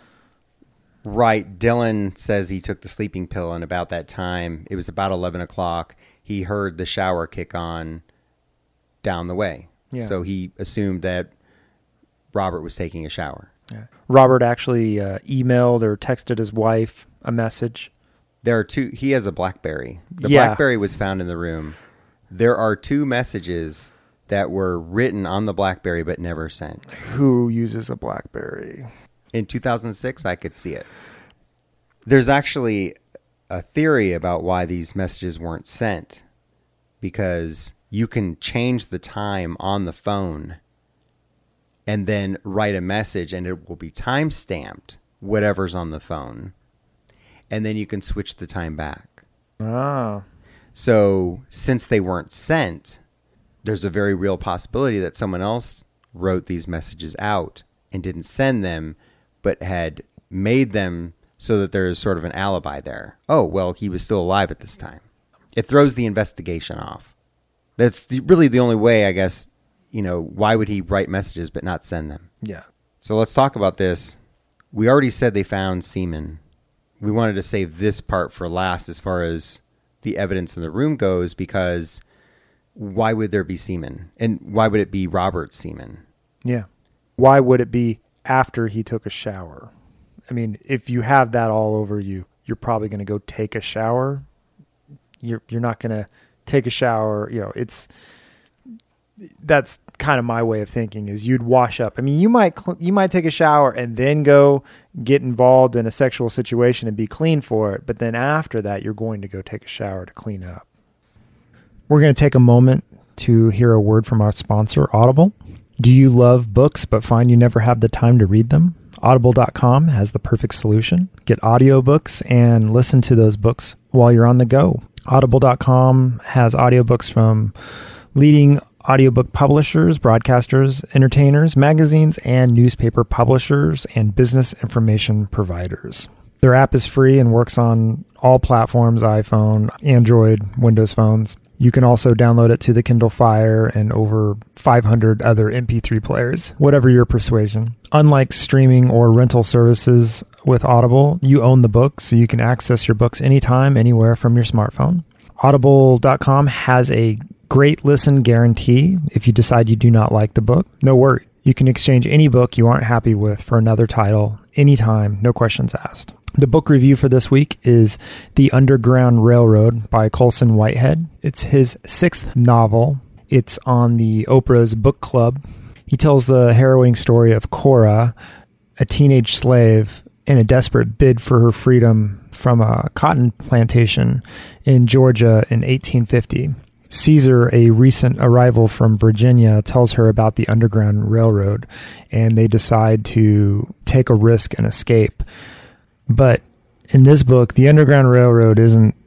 Right. Dylan says he took the sleeping pill, and about that time, it was about eleven o'clock, he heard the shower kick on down the way. Yeah. So he assumed that Robert was taking a shower. Yeah. Robert actually uh, emailed or texted his wife a message. There are two. He has a BlackBerry. The yeah. BlackBerry was found in the room. There are two messages that were written on the BlackBerry but never sent. Who uses a BlackBerry? In two thousand six, I could see it. There's actually a theory about why these messages weren't sent, because you can change the time on the phone and then write a message, and it will be time stamped, whatever's on the phone. And then you can switch the time back. Ah. So since they weren't sent, there's a very real possibility that someone else wrote these messages out and didn't send them, but had made them so that there is sort of an alibi there. Oh, well, he was still alive at this time. It throws the investigation off. That's the, really the only way, I guess, you know, why would he write messages but not send them? Yeah. So let's talk about this. We already said they found semen. We wanted to save this part for last as far as the evidence in the room goes, because why would there be semen? And why would it be Robert's semen? Yeah. Why would it be after he took a shower? I mean, if you have that all over you, you're probably going to go take a shower. You're you're not going to take a shower. You know, it's that's kind of my way of thinking, is you'd wash up. I mean, you might cl- you might take a shower and then go get involved in a sexual situation and be clean for it. But then after that, you're going to go take a shower to clean up. We're going to take a moment to hear a word from our sponsor, Audible. Do you love books but find you never have the time to read them? Audible dot com has the perfect solution. Get audiobooks and listen to those books while you're on the go. Audible dot com has audiobooks from leading audiobook publishers, broadcasters, entertainers, magazines, and newspaper publishers and business information providers. Their app is free and works on all platforms: iPhone, Android, Windows phones. You can also download it to the Kindle Fire and over five hundred other M P three players, whatever your persuasion. Unlike streaming or rental services with Audible, you own the book, so you can access your books anytime, anywhere from your smartphone. Audible dot com has a great listen guarantee. If you decide you do not like the book, no worry. You can exchange any book you aren't happy with for another title anytime, no questions asked. The book review for this week is The Underground Railroad by Colson Whitehead. It's his sixth novel. It's on the Oprah's Book Club. He tells the harrowing story of Cora, a teenage slave in a desperate bid for her freedom from a cotton plantation in Georgia in eighteen fifty. Caesar, a recent arrival from Virginia, tells her about the Underground Railroad, and they decide to take a risk and escape. But in this book, the Underground Railroad isn't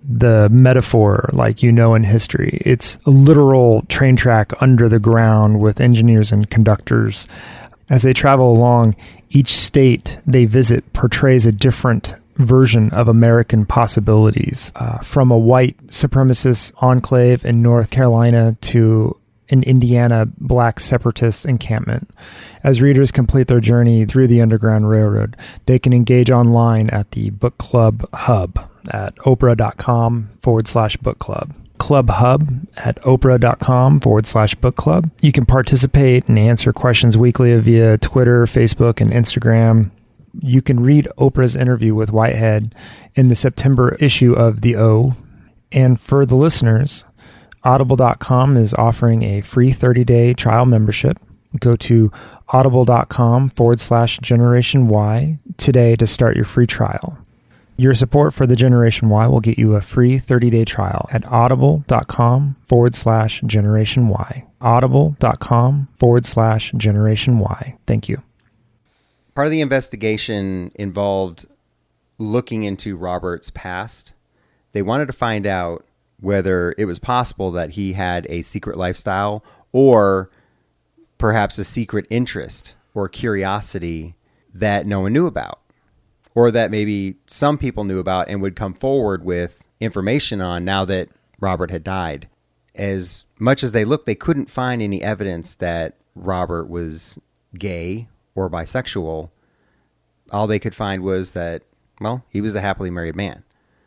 the metaphor like you know in history. It's a literal train track under the ground with engineers and conductors. As they travel along, each state they visit portrays a different version of American possibilities, uh, from a white supremacist enclave in North Carolina to an Indiana black separatist encampment. As readers complete their journey through the Underground Railroad, they can engage online at the book club hub at oprah.com forward slash book club. Club hub at oprah.com forward slash book club. You can participate and answer questions weekly via Twitter, Facebook, and Instagram. You can read Oprah's interview with Whitehead in the September issue of The O. And for the listeners, audible dot com is offering a free thirty-day trial membership. Go to audible.com forward slash Generation Y today to start your free trial. Your support for the Generation Y will get you a free thirty-day trial at audible.com forward slash Generation Y. Audible.com forward slash Generation Y. Thank you. Part of the investigation involved looking into Robert's past. They wanted to find out whether it was possible that he had a secret lifestyle or perhaps a secret interest or curiosity that no one knew about, or that maybe some people knew about and would come forward with information on now that Robert had died. As much as they looked, they couldn't find any evidence that Robert was gay or bisexual. All they could find was that, well, he was a happily married man.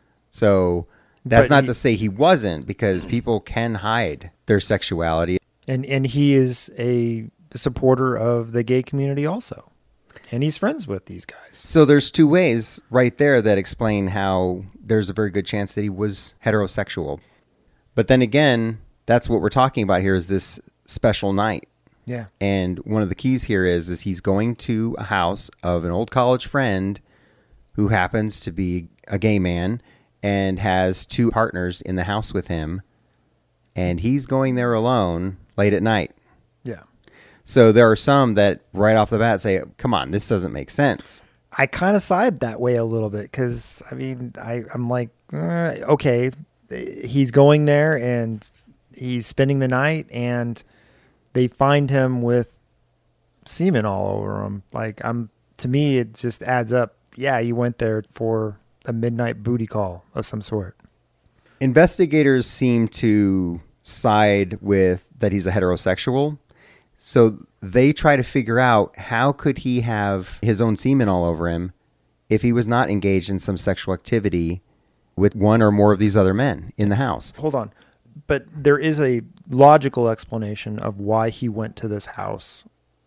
So that's But not he- to say he wasn't, because people can hide their sexuality. And and he is a supporter of the gay community also. And he's friends with these guys. So there's two ways right there that explain how there's a very good chance that he was heterosexual. But then again, that's what we're talking about here, is this special night. Yeah. And one of the keys here is, is he's going to a house of an old college friend who happens to be a gay man and has two partners in the house with him. And he's going there alone late at night. Yeah. So there are some that right off the bat say, come on, this doesn't make sense. I kind of side that way a little bit because, I mean, I, I'm like, uh, okay, he's going there and he's spending the night and they find him with semen all over him. Like, I'm to me, it just adds up. Yeah, you went there for a midnight booty call of some sort. Investigators seem to side with that he's a heterosexual. So they try to figure out how could he have his own semen all over him if he was not engaged in some sexual activity with one or more of these other men in the house. Hold on. But there is a logical explanation of why he went to this house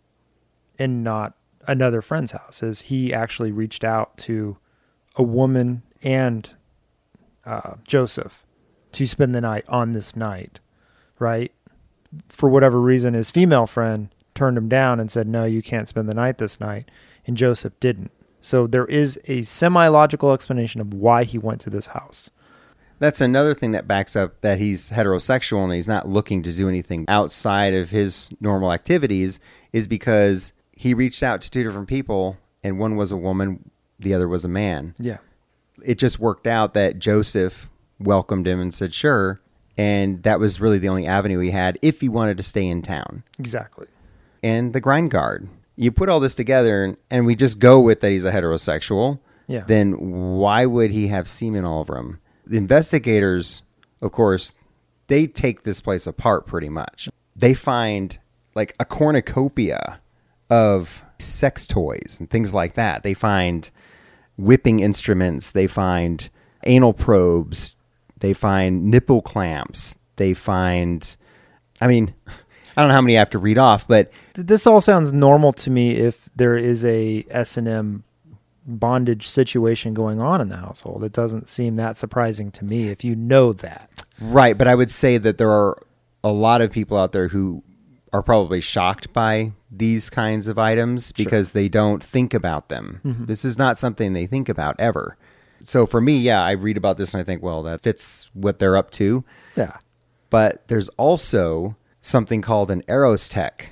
and not another friend's house. Is he actually reached out to a woman and uh, Joseph to spend the night on this night, right? For whatever reason, his female friend turned him down and said, no, you can't spend the night this night. And Joseph didn't. So there is a semi-logical explanation of why he went to this house. That's another thing that backs up that he's heterosexual and he's not looking to do anything outside of his normal activities, is because he reached out to two different people and one was a woman, the other was a man. Yeah. It just worked out that Joseph welcomed him and said, sure. And that was really the only avenue he had if he wanted to stay in town. Exactly. And the grind guard. You put all this together and, and we just go with that he's a heterosexual. Yeah. Then why would he have semen all over him? The investigators, of course, they take this place apart pretty much. They find like a cornucopia of sex toys and things like that. They find whipping instruments. They find anal probes. They find nipple clamps. They find, I mean, I don't know how many I have to read off, but This all sounds normal to me if there is a S and M bondage situation going on in the household. It doesn't seem that surprising to me if you know that. right. But I would say that there are a lot of people out there who are probably shocked by these kinds of items because they don't think about them. Mm-hmm. This is not something they think about ever. So for me, yeah, I read about this and I think, well, that fits what they're up to. Yeah. But there's also something called an Aerostech,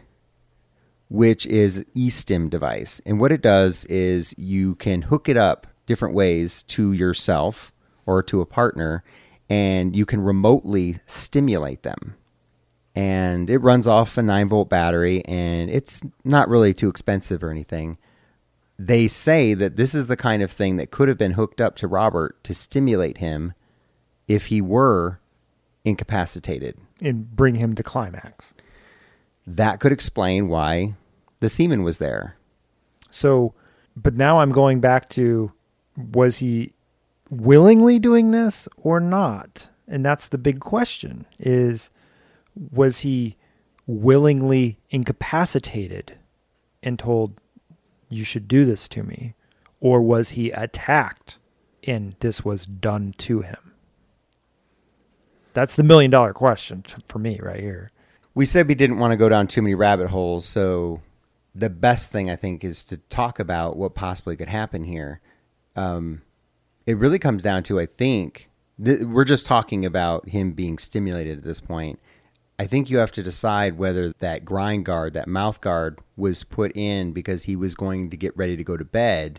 which is an eStim device. And what it does is you can hook it up different ways to yourself or to a partner, and you can remotely stimulate them. And it runs off a nine volt battery, and it's not really too expensive or anything. They say that this is the kind of thing that could have been hooked up to Robert to stimulate him if he were incapacitated. And bring him to climax. That could explain why the semen was there. So, but now I'm going back to, was he willingly doing this or not? And that's the big question, is, was he willingly incapacitated and told, you should do this to me? Or was he attacked and this was done to him? That's the million dollar question for me right here. We said we didn't want to go down too many rabbit holes, so the best thing, I think, is to talk about what possibly could happen here. Um, it really comes down to, I think, th- we're just talking about him being stimulated at this point. I think you have to decide whether that grind guard, that mouth guard, was put in because he was going to get ready to go to bed,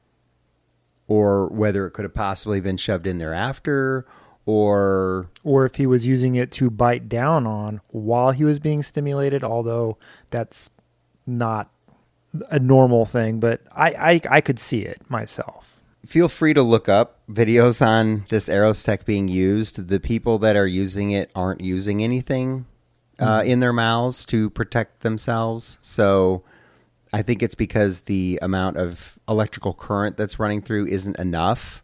or whether it could have possibly been shoved in there after, or... Or if he was using it to bite down on while he was being stimulated, although that's not a normal thing, but I, I, I could see it myself. Feel free to look up videos on this Aerostech being used. The people that are using it aren't using anything uh, mm-hmm. in their mouths to protect themselves. So I think it's because the amount of electrical current that's running through isn't enough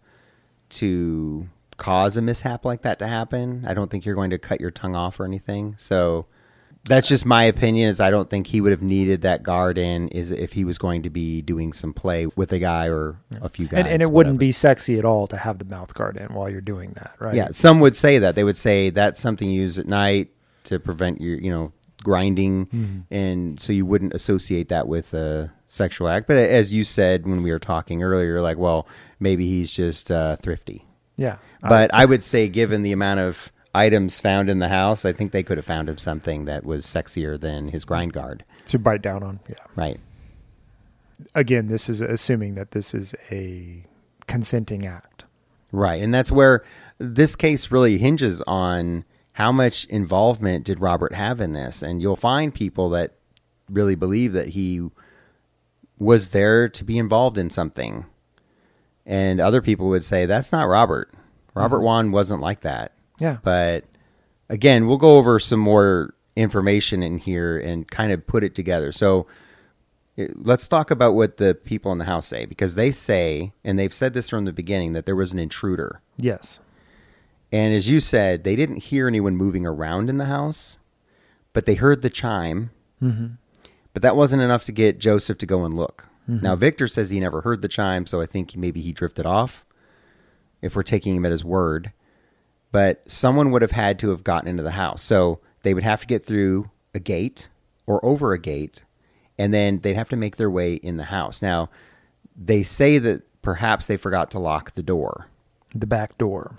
to cause a mishap like that to happen. I don't think you're going to cut your tongue off or anything. So that's just my opinion, is I don't think he would have needed that guard in is if he was going to be doing some play with a guy or a few guys. And, and it whatever. wouldn't be sexy at all to have the mouth guard in while you're doing that, right? Yeah, some would say that. They would say that's something you use at night to prevent your, you know, grinding, mm-hmm. and so you wouldn't associate that with a sexual act. But as you said when we were talking earlier, like, well, maybe he's just uh, thrifty. Yeah. But I, I would say, given the amount of items found in the house, I think they could have found him something that was sexier than his grind guard. To bite down on, yeah. Right. Again, this is assuming that this is a consenting act. Right. And that's where this case really hinges on how much involvement did Robert have in this. And you'll find people that really believe that he was there to be involved in something. And other people would say, that's not Robert. Robert mm-hmm. Wand wasn't like that. Yeah. But again, we'll go over some more information in here and kind of put it together. So it, let's talk about what the people in the house say, because they say, and they've said this from the beginning, that there was an intruder. Yes. And as you said, they didn't hear anyone moving around in the house, but they heard the chime. Mm-hmm. But that wasn't enough to get Joseph to go and look. Mm-hmm. Now, Victor says he never heard the chime, so I think maybe he drifted off, if we're taking him at his word. But someone would have had to have gotten into the house. So they would have to get through a gate or over a gate, and then they'd have to make their way in the house. Now, they say that perhaps they forgot to lock the door. The back door.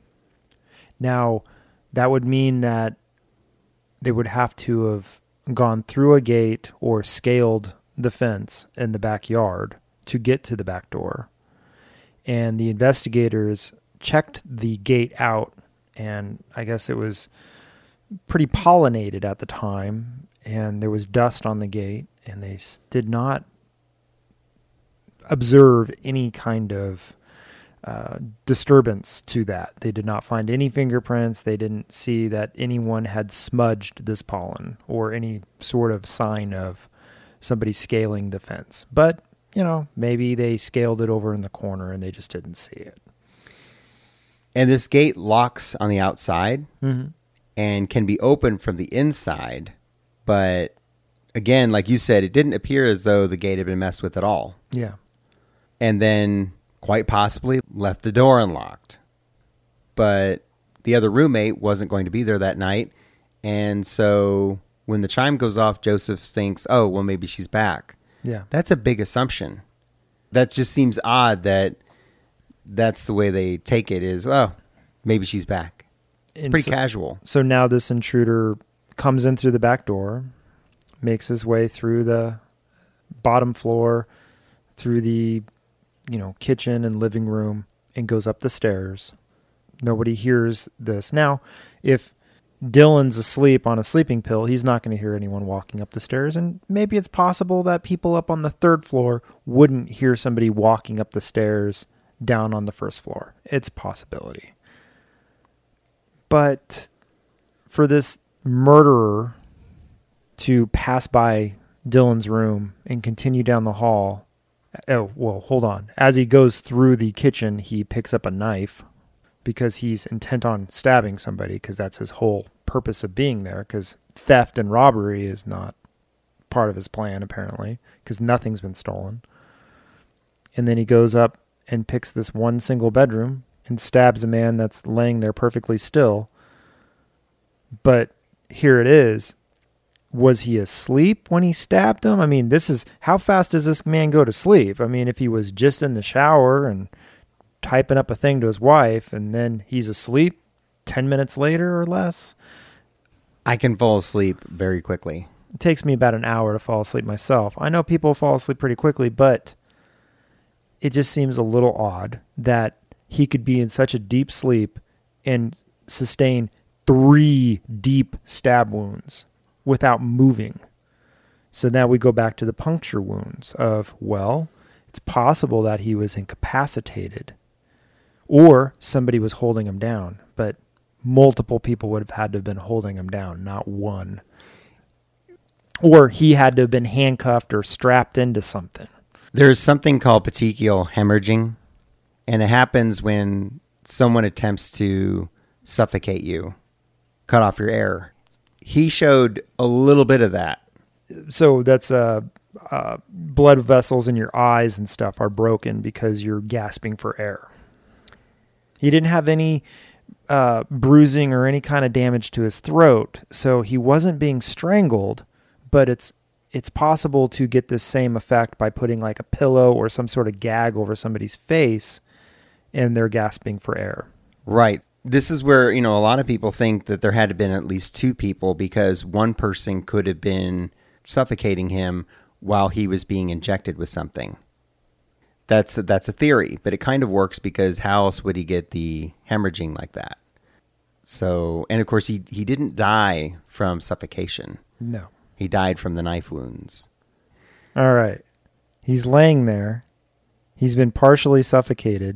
Now, that would mean that they would have to have gone through a gate or scaled the fence in the backyard to get to the back door. And the investigators checked the gate out, and I guess it was pretty pollinated at the time, and there was dust on the gate, and they did not observe any kind of uh, disturbance to that. They did not find any fingerprints. They didn't see that anyone had smudged this pollen or any sort of sign of somebody scaling the fence. But, you know, maybe they scaled it over in the corner and they just didn't see it. And this gate locks on the outside mm-hmm. and can be opened from the inside. But again, like you said, it didn't appear as though the gate had been messed with at all. Yeah. And then quite possibly left the door unlocked. But the other roommate wasn't going to be there that night. And so when the chime goes off, Joseph thinks, oh, well, maybe she's back. Yeah. That's a big assumption. That just seems odd that that's the way they take it is, oh, maybe she's back. It's And pretty so, casual. So now this intruder comes in through the back door, makes his way through the bottom floor, through the, you know, kitchen and living room, and goes up the stairs. Nobody hears this. Now, if Dylan's asleep on a sleeping pill, he's not going to hear anyone walking up the stairs. And maybe it's possible that people up on the third floor wouldn't hear somebody walking up the stairs down on the first floor. It's a possibility. But for this murderer to pass by Dylan's room and continue down the hall, oh, well, hold on. As he goes through the kitchen, he picks up a knife because he's intent on stabbing somebody, because that's his whole purpose of being there, because theft and robbery is not part of his plan, apparently, because nothing's been stolen. And then he goes up and picks this one single bedroom and stabs a man that's laying there perfectly still. But here it is. Was he asleep when he stabbed him? I mean, this is, how fast does this man go to sleep? I mean, if he was just in the shower and typing up a thing to his wife and then he's asleep ten minutes later or less. I can fall asleep very quickly. It takes me about an hour to fall asleep myself. I know people fall asleep pretty quickly, but it just seems a little odd that he could be in such a deep sleep and sustain three deep stab wounds without moving. So now we go back to the puncture wounds of, well, it's possible that he was incapacitated or somebody was holding him down, but multiple people would have had to have been holding him down, not one. Or he had to have been handcuffed or strapped into something. There's something called petechial hemorrhaging, and it happens when someone attempts to suffocate you, cut off your air. He showed a little bit of that. So that's uh, uh, blood vessels in your eyes and stuff are broken because you're gasping for air. He didn't have any uh, bruising or any kind of damage to his throat, so he wasn't being strangled, but it's it's possible to get this same effect by putting like a pillow or some sort of gag over somebody's face and they're gasping for air. Right. This is where, you know, a lot of people think that there had to have been at least two people because one person could have been suffocating him while he was being injected with something. That's that's a theory, but it kind of works because how else would he get the hemorrhaging like that? So, and of course, he, he didn't die from suffocation. No. He died from the knife wounds. All right. He's laying there. He's been partially suffocated.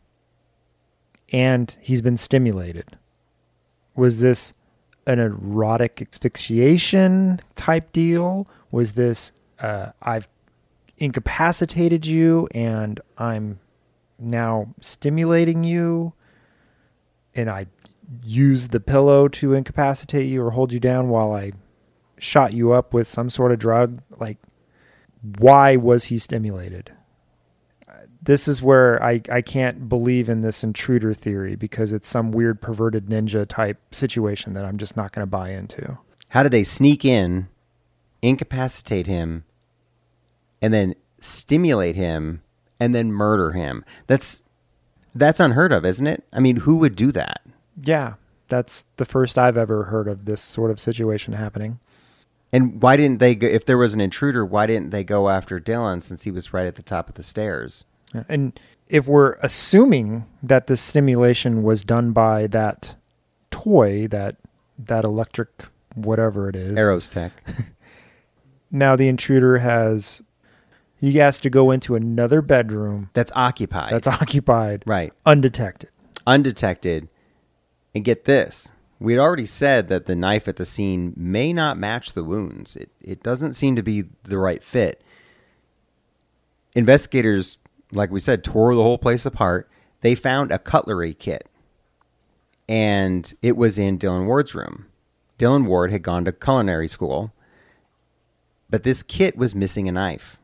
And he's been stimulated. Was this an erotic asphyxiation type deal? Was this, uh, I've incapacitated you and I'm now stimulating you and I used the pillow to incapacitate you or hold you down while I shot you up with some sort of drug? Like, why was he stimulated? This is where I, I can't believe in this intruder theory because it's some weird perverted ninja type situation that I'm just not going to buy into. How did they sneak in, incapacitate him, and then stimulate him, and then murder him? That's that's unheard of, isn't it? I mean, who would do that? Yeah, that's the first I've ever heard of this sort of situation happening. And why didn't they go, if there was an intruder, why didn't they go after Dylan since he was right at the top of the stairs? And if we're assuming that this stimulation was done by that toy, that that electric whatever it is, Aerostech. Now the intruder has, he has to go into another bedroom That's occupied. that's occupied, right. undetected. Undetected. And get this. We'd already said that the knife at the scene may not match the wounds. It it doesn't seem to be the right fit. Investigators, like we said, tore the whole place apart. They found a cutlery kit. And it was in Dylan Ward's room. Dylan Ward had gone to culinary school. But this kit was missing a knife.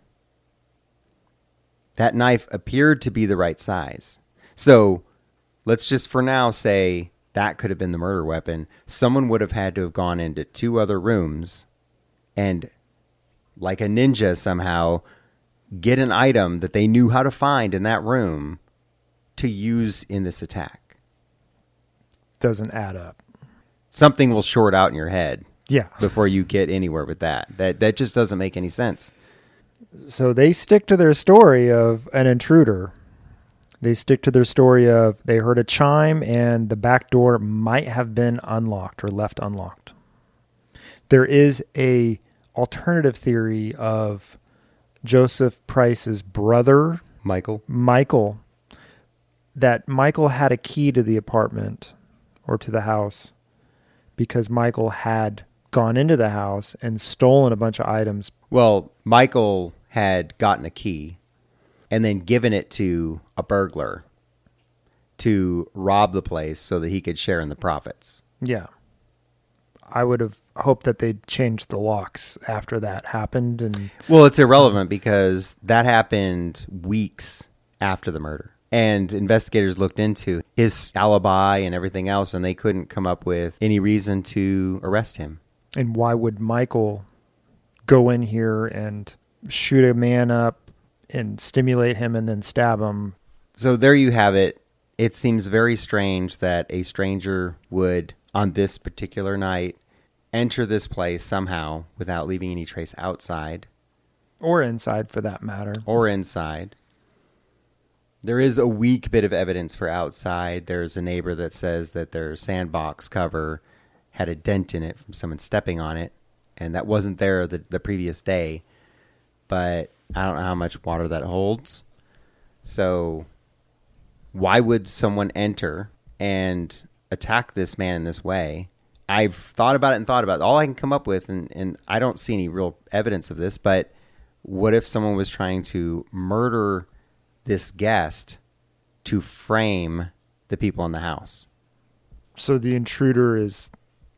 That knife appeared to be the right size. So let's just for now say that could have been the murder weapon. Someone would have had to have gone into two other rooms and, like a ninja somehow, get an item that they knew how to find in that room to use in this attack. Doesn't add up. Something will short out in your head. Yeah. Before you get anywhere with that. That that just doesn't make any sense. So they stick to their story of an intruder. They stick to their story of they heard a chime and the back door might have been unlocked or left unlocked. There is a alternative theory of Joseph Price's brother, Michael. Michael, that Michael had a key to the apartment or to the house because Michael had gone into the house and stolen a bunch of items. Well, Michael had gotten a key and then given it to a burglar to rob the place so that he could share in the profits. Yeah. I would have hoped that they'd changed the locks after that happened. And well, it's irrelevant because that happened weeks after the murder. And investigators looked into his alibi and everything else, and they couldn't come up with any reason to arrest him. And why would Michael go in here and shoot a man up and stimulate him and then stab him? So there you have it. It seems very strange that a stranger would, on this particular night, enter this place somehow without leaving any trace outside. Or inside, for that matter. Or inside. There is a weak bit of evidence for outside. There's a neighbor that says that their sandbox cover had a dent in it from someone stepping on it, and that wasn't there the, the previous day. But I don't know how much water that holds. So why would someone enter and attack this man in this way? I've thought about it and thought about it. All I can come up with, and, and I don't see any real evidence of this, but what if someone was trying to murder this guest to frame the people in the house? So the intruder is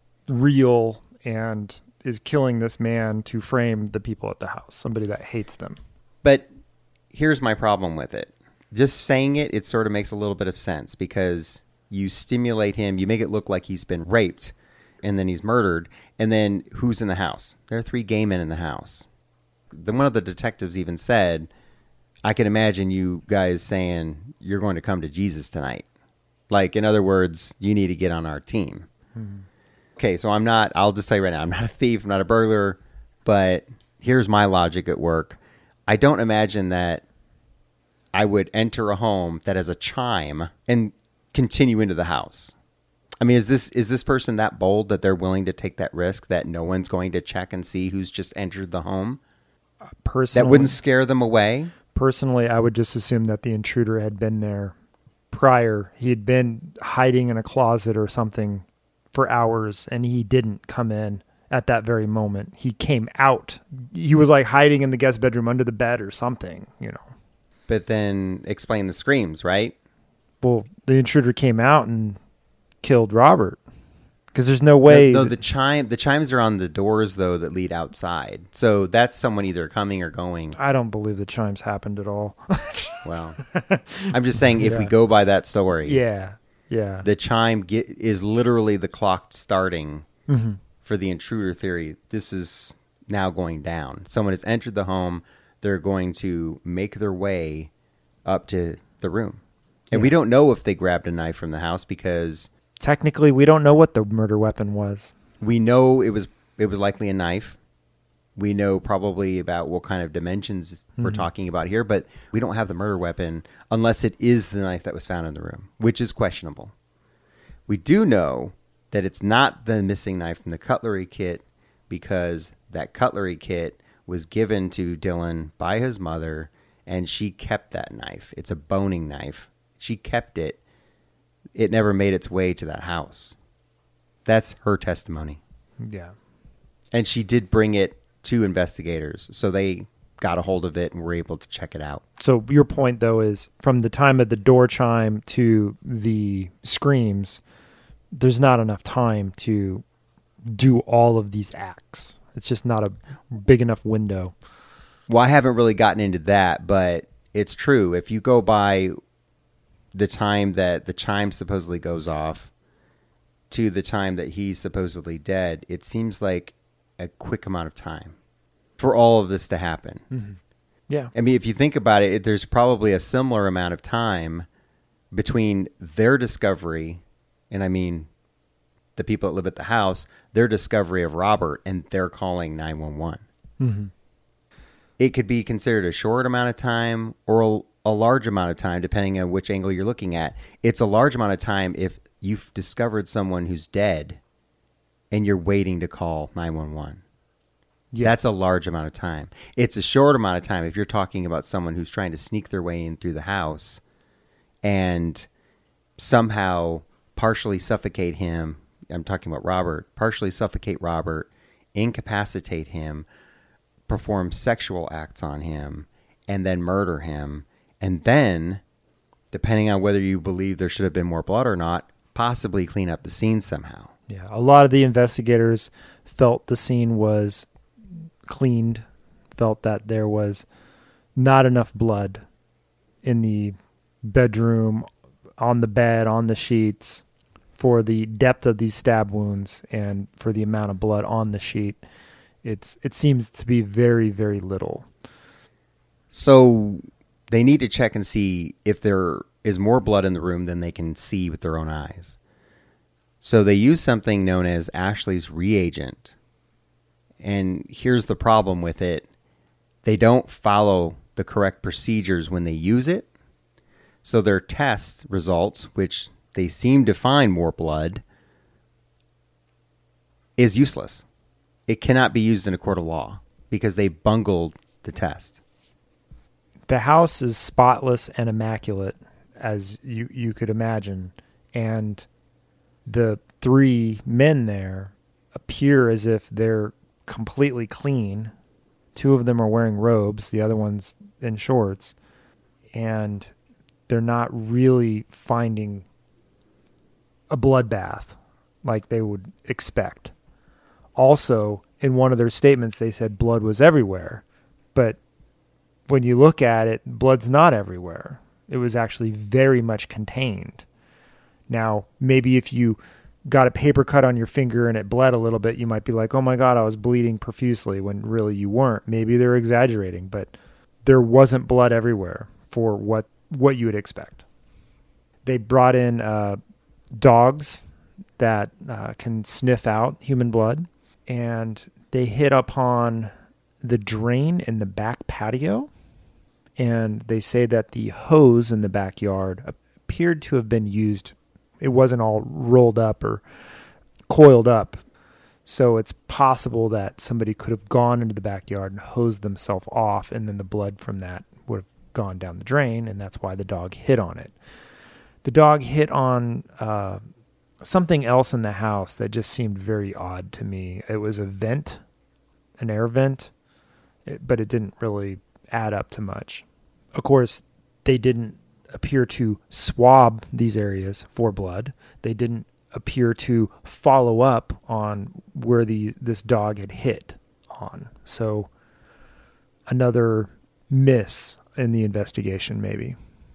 real and is killing this man to frame the people at the house, somebody that hates them. But here's my problem with it. Just saying it, it sort of makes a little bit of sense because you stimulate him, you make it look like he's been raped, and then he's murdered, and then who's in the house? There are three gay men in the house. Then one of the detectives even said, I can imagine you guys saying, you're going to come to Jesus tonight. Like, in other words, you need to get on our team. Mm-hmm. Okay, so I'm not, I'll just tell you right now, I'm not a thief, I'm not a burglar, but here's my logic at work. I don't imagine that I would enter a home that has a chime and continue into the house. I mean, is this is this person that bold that they're willing to take that risk that no one's going to check and see who's just entered the home? Personally, that wouldn't scare them away? Personally, I would just assume that the intruder had been there prior. He had been hiding in a closet or something for hours, and he didn't come in at that very moment. He came out. He was like hiding in the guest bedroom under the bed or something, you know. But then explain the screams, right? Well, the intruder came out and killed Robert. Because there's no way. No, no that, the chime, the chimes are on the doors, though, that lead outside. So that's someone either coming or going. I don't believe the chimes happened at all. Well, I'm just saying if yeah. we go by that story. Yeah, yeah. The chime get, is literally the clock starting mm-hmm. for the intruder theory. This is now going down. Someone has entered the home. They're going to make their way up to the room. And yeah. we don't know if they grabbed a knife from the house because... Technically, we don't know what the murder weapon was. We know it was it was likely a knife. We know probably about what kind of dimensions mm-hmm. we're talking about here, but we don't have the murder weapon unless it is the knife that was found in the room, which is questionable. We do know that it's not the missing knife from the cutlery kit because that cutlery kit was given to Dylan by his mother, and she kept that knife. It's a boning knife. She kept it. It never made its way to that house. That's her testimony. Yeah. And she did bring it to investigators, so they got a hold of it and were able to check it out. So your point, though, is from the time of the door chime to the screams, there's not enough time to do all of these acts. It's just not a big enough window. Well, I haven't really gotten into that, but it's true. If you go by the time that the chime supposedly goes off to the time that he's supposedly dead, it seems like a quick amount of time for all of this to happen. Mm-hmm. Yeah. I mean, if you think about it, there's probably a similar amount of time between their discovery, and I mean the people that live at the house, their discovery of Robert, and they're calling nine one one. Mm-hmm. It could be considered a short amount of time or a large amount of time, depending on which angle you're looking at. It's a large amount of time if you've discovered someone who's dead and you're waiting to call nine one one. Yes. That's a large amount of time. It's a short amount of time if you're talking about someone who's trying to sneak their way in through the house and somehow partially suffocate him. I'm talking about Robert. Partially suffocate Robert, incapacitate him, perform sexual acts on him, and then murder him. And then, depending on whether you believe there should have been more blood or not, possibly clean up the scene somehow. Yeah, a lot of the investigators felt the scene was cleaned, felt that there was not enough blood in the bedroom, on the bed, on the sheets, for the depth of these stab wounds and for the amount of blood on the sheet. It's it seems to be very, very little. So they need to check and see if there is more blood in the room than they can see with their own eyes. So they use something known as Ashley's reagent. And here's the problem with it. They don't follow the correct procedures when they use it. So their test results, which they seem to find more blood, is useless. It cannot be used in a court of law because they bungled the test. The house is spotless and immaculate, as you, you could imagine. And the three men there appear as if they're completely clean. Two of them are wearing robes, the other one's in shorts. And they're not really finding a bloodbath like they would expect. Also, in one of their statements, they said blood was everywhere. But when you look at it, blood's not everywhere. It was actually very much contained. Now, maybe if you got a paper cut on your finger and it bled a little bit, you might be like, oh my God, I was bleeding profusely, when really you weren't. Maybe they're exaggerating, but there wasn't blood everywhere for what, what you would expect. They brought in uh, dogs that uh, can sniff out human blood, and they hit upon the drain in the back patio, and they say that the hose in the backyard appeared to have been used. It wasn't all rolled up or coiled up. So it's possible that somebody could have gone into the backyard and hosed themselves off, and then the blood from that would have gone down the drain, and that's why the dog hit on it. The dog hit on uh, something else in the house that just seemed very odd to me. It was a vent, an air vent, it, but it didn't really add up to much. Of course, they didn't appear to swab these areas for blood. They didn't appear to follow up on where the this dog had hit on. So another miss in the investigation, maybe.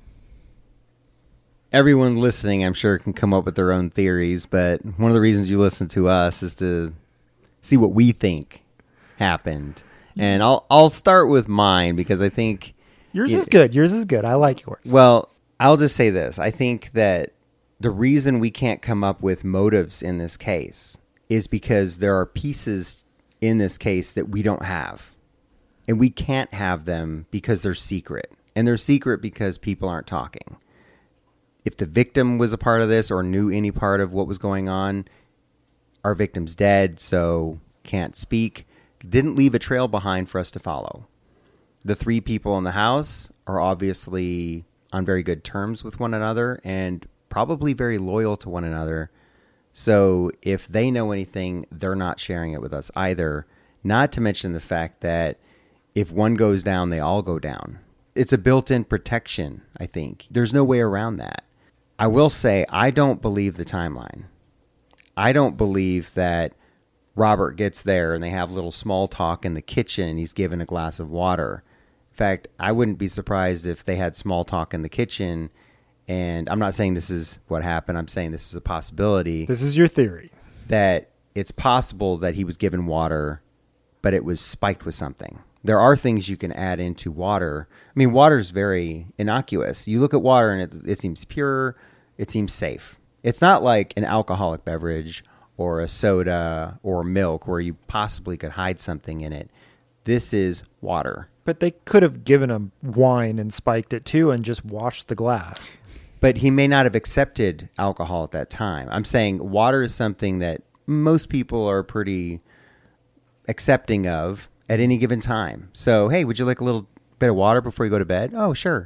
Everyone listening, I'm sure, can come up with their own theories, but one of the reasons you listen to us is to see what we think happened. And I'll I'll start with mine because I think yours is good. Yours is good. I like yours. Well, I'll just say this. I think that the reason we can't come up with motives in this case is because there are pieces in this case that we don't have. And we can't have them because they're secret. And they're secret because people aren't talking. If the victim was a part of this or knew any part of what was going on, our victim's dead, so can't speak. Didn't leave a trail behind for us to follow. The three people in the house are obviously on very good terms with one another and probably very loyal to one another. So if they know anything, they're not sharing it with us either. Not to mention the fact that if one goes down, they all go down. It's a built-in protection, I think. There's no way around that. I will say, I don't believe the timeline. I don't believe that Robert gets there and they have a little small talk in the kitchen and he's given a glass of water. In fact, I wouldn't be surprised if they had small talk in the kitchen, and I'm not saying this is what happened. I'm saying this is a possibility. This is your theory. That it's possible that he was given water, but it was spiked with something. There are things you can add into water. I mean, water is very innocuous. You look at water and it, it seems pure. It seems safe. It's not like an alcoholic beverage or a soda or milk where you possibly could hide something in it. This is water. But they could have given him wine and spiked it too and just washed the glass. But he may not have accepted alcohol at that time. I'm saying water is something that most people are pretty accepting of at any given time. So, hey, would you like a little bit of water before you go to bed? Oh, sure.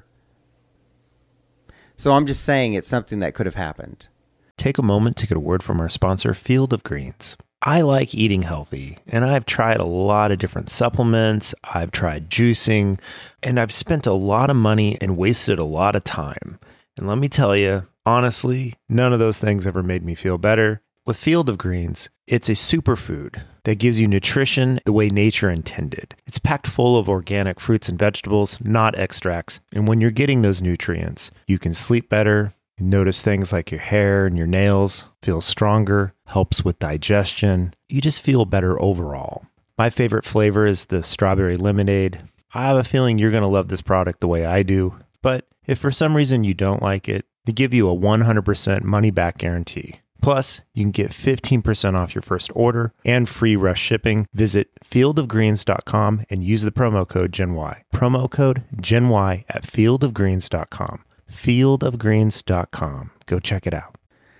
So I'm just saying it's something that could have happened. Take a moment to get a word from our sponsor, Field of Greens. I like eating healthy, and I've tried a lot of different supplements. I've tried juicing, and I've spent a lot of money and wasted a lot of time. And let me tell you, honestly, none of those things ever made me feel better. With Field of Greens, it's a superfood that gives you nutrition the way nature intended. It's packed full of organic fruits and vegetables, not extracts. And when you're getting those nutrients, you can sleep better. You notice things like your hair and your nails feel stronger, helps with digestion. You just feel better overall. My favorite flavor is the strawberry lemonade. I have a feeling you're going to love this product the way I do. But if for some reason you don't like it, they give you a one hundred percent money back guarantee. Plus, you can get fifteen percent off your first order and free rush shipping. Visit field of greens dot com and use the promo code GenY. Promo code GenY at field of greens dot com. field of greens dot com. Go check it out.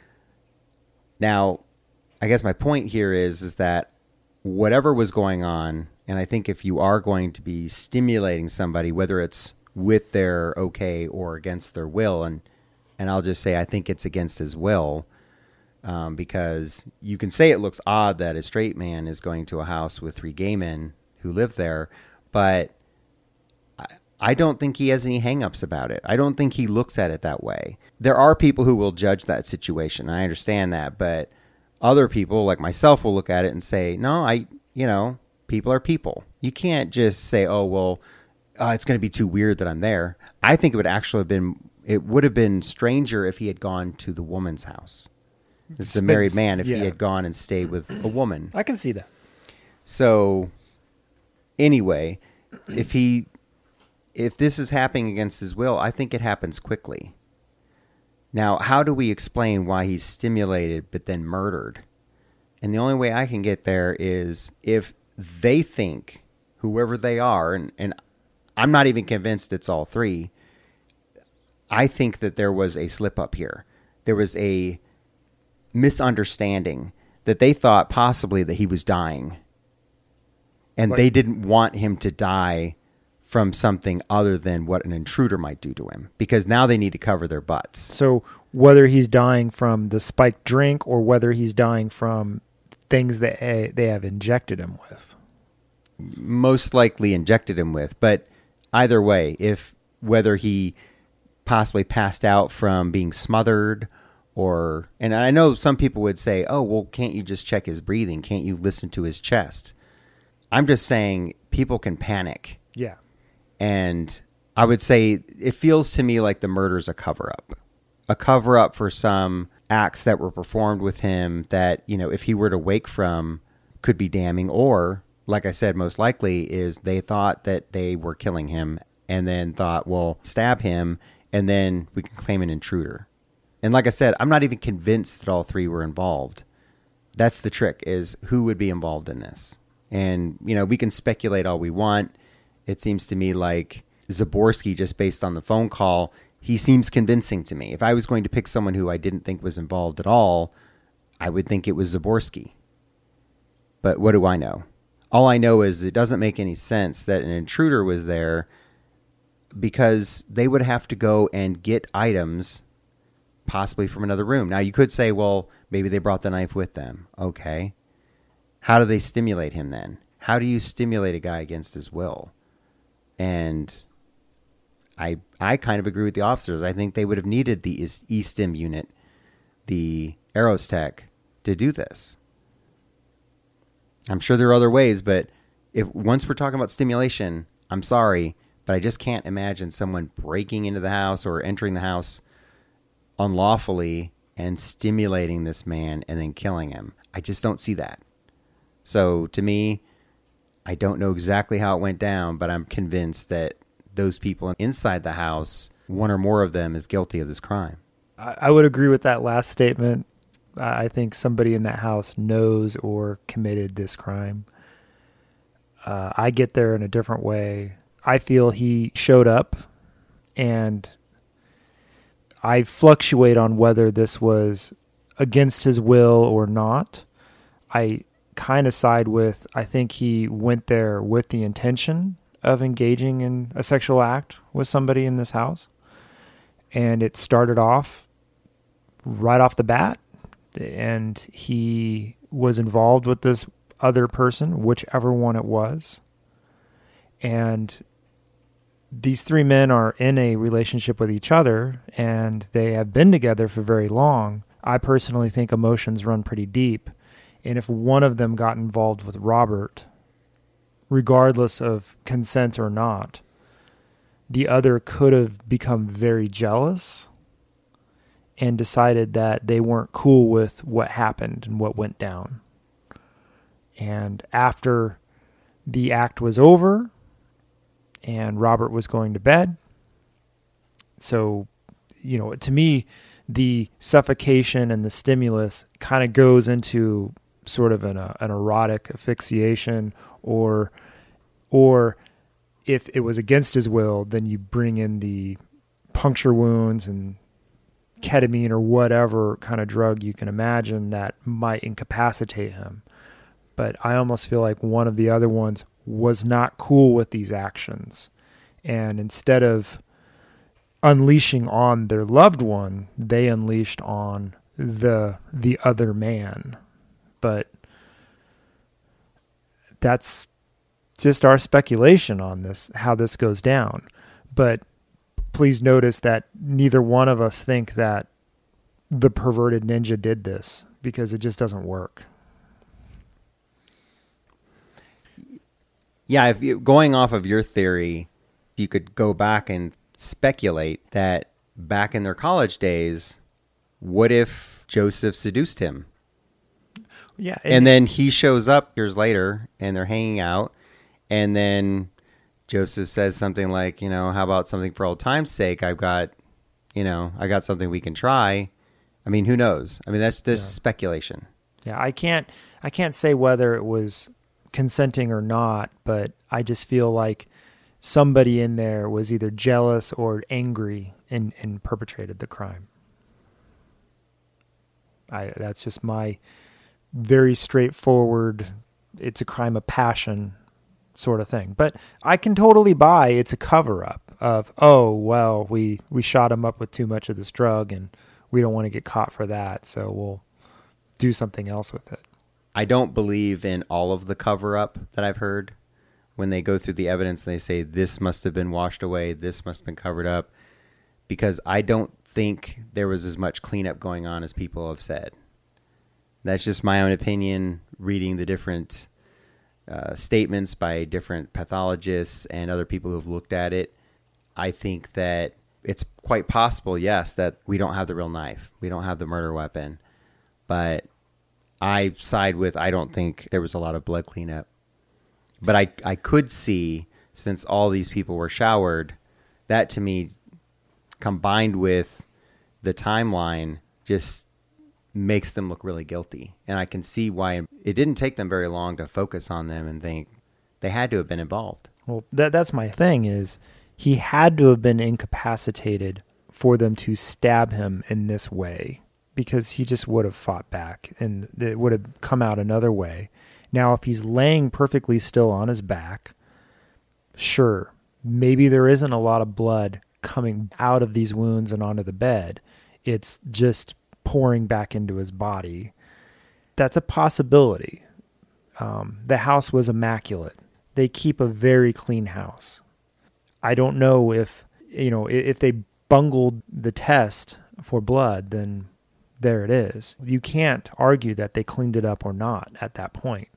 Now, I guess my point here is, is that whatever was going on, and I think if you are going to be stimulating somebody, whether it's with their okay or against their will, and and I'll just say I think it's against his will, um, because you can say it looks odd that a straight man is going to a house with three gay men who live there, but I, I don't think he has any hang-ups about it. I don't think he looks at it that way. There are people who will judge that situation. I understand that, but other people like myself will look at it and say, no, I, you know, people are people. You can't just say, oh, well, uh, it's going to be too weird that I'm there. I think it would actually have been, it would have been stranger if he had gone to the woman's house. This is a married man if yeah. he had gone and stayed with a woman. I can see that. So anyway, if he, if this is happening against his will, I think it happens quickly. Now, how do we explain why he's stimulated but then murdered? And the only way I can get there is if they think, whoever they are, and, and I'm not even convinced it's all three, I think that there was a slip up here. There was a misunderstanding that they thought possibly that he was dying. And Right. they didn't want him to die from something other than what an intruder might do to him, because now they need to cover their butts. So whether he's dying from the spiked drink or whether he's dying from things that uh, they have injected him with. Most likely injected him with, but either way, if whether he possibly passed out from being smothered or, and I know some people would say, oh, well, can't you just check his breathing? Can't you listen to his chest? I'm just saying people can panic. Yeah. And I would say it feels to me like the murder's a cover-up. A cover-up for some acts that were performed with him that, you know, if he were to wake from, could be damning. Or, like I said, most likely is they thought that they were killing him and then thought, well, stab him, and then we can claim an intruder. And like I said, I'm not even convinced that all three were involved. That's the trick, is who would be involved in this. And, you know, we can speculate all we want. It seems to me like Zaborski, just based on the phone call, he seems convincing to me. If I was going to pick someone who I didn't think was involved at all, I would think it was Zaborski. But what do I know? All I know is it doesn't make any sense that an intruder was there, because they would have to go and get items possibly from another room. Now, you could say, well, maybe they brought the knife with them. Okay. How do they stimulate him then? How do you stimulate a guy against his will? And I I kind of agree with the officers. I think they would have needed the E-Stim unit, the Aerostech, to do this. I'm sure there are other ways, but if once we're talking about stimulation, I'm sorry, but I just can't imagine someone breaking into the house or entering the house unlawfully and stimulating this man and then killing him. I just don't see that. So to me, I don't know exactly how it went down, but I'm convinced that those people inside the house, one or more of them, is guilty of this crime. I, I would agree with that last statement. I think somebody in that house knows or committed this crime. Uh, I get there in a different way. I feel he showed up, and I fluctuate on whether this was against his will or not. I kind of side with, I think he went there with the intention of engaging in a sexual act with somebody in this house. And it started off right off the bat. And he was involved with this other person, whichever one it was. And these three men are in a relationship with each other, and they have been together for very long. I personally think emotions run pretty deep. And if one of them got involved with Robert, regardless of consent or not, the other could have become very jealous and decided that they weren't cool with what happened and what went down. And after the act was over and Robert was going to bed, so, you know, to me, the suffocation and the stimulus kind of goes into sort of an, uh, an erotic asphyxiation, or, or if it was against his will, then you bring in the puncture wounds and ketamine or whatever kind of drug you can imagine that might incapacitate him. But I almost feel like one of the other ones was not cool with these actions. And instead of unleashing on their loved one, they unleashed on the the other man. But that's just our speculation on this, how this goes down. But please notice that neither one of us think that the perverted ninja did this, because it just doesn't work. Yeah, if you, going off of your theory, you could go back and speculate that back in their college days, what if Joseph seduced him? Yeah, and, and then he shows up years later, and they're hanging out, and then Joseph says something like, you know, how about something for old time's sake? I've got, you know, I got something we can try. I mean, who knows? I mean, that's just yeah. speculation. Yeah, I can't, I can't say whether it was consenting or not, but I just feel like somebody in there was either jealous or angry and, and perpetrated the crime. I, that's just my very straightforward, it's a crime of passion sort of thing. But I can totally buy it's a cover-up of, oh, well, we, we shot him up with too much of this drug and we don't want to get caught for that, so we'll do something else with it. I don't believe in all of the cover-up that I've heard. When they go through the evidence and they say this must have been washed away, this must have been covered up, because I don't think there was as much cleanup going on as people have said. That's just my own opinion, reading the different uh, statements by different pathologists and other people who have looked at it. I think that it's quite possible, yes, that we don't have the real knife. We don't have the murder weapon. But I side with, I don't think there was a lot of blood cleanup. But I, I could see, since all these people were showered, that to me, combined with the timeline, just makes them look really guilty. And I can see why it didn't take them very long to focus on them and think they had to have been involved. Well, that that's my thing, is he had to have been incapacitated for them to stab him in this way, because he just would have fought back and it would have come out another way. Now, if he's laying perfectly still on his back, sure, maybe there isn't a lot of blood coming out of these wounds and onto the bed. It's just pouring back into his body. That's a possibility. Um, the house was immaculate. They keep a very clean house. I don't know if, you know, if they bungled the test for blood, then there it is. You can't argue that they cleaned it up or not at that point.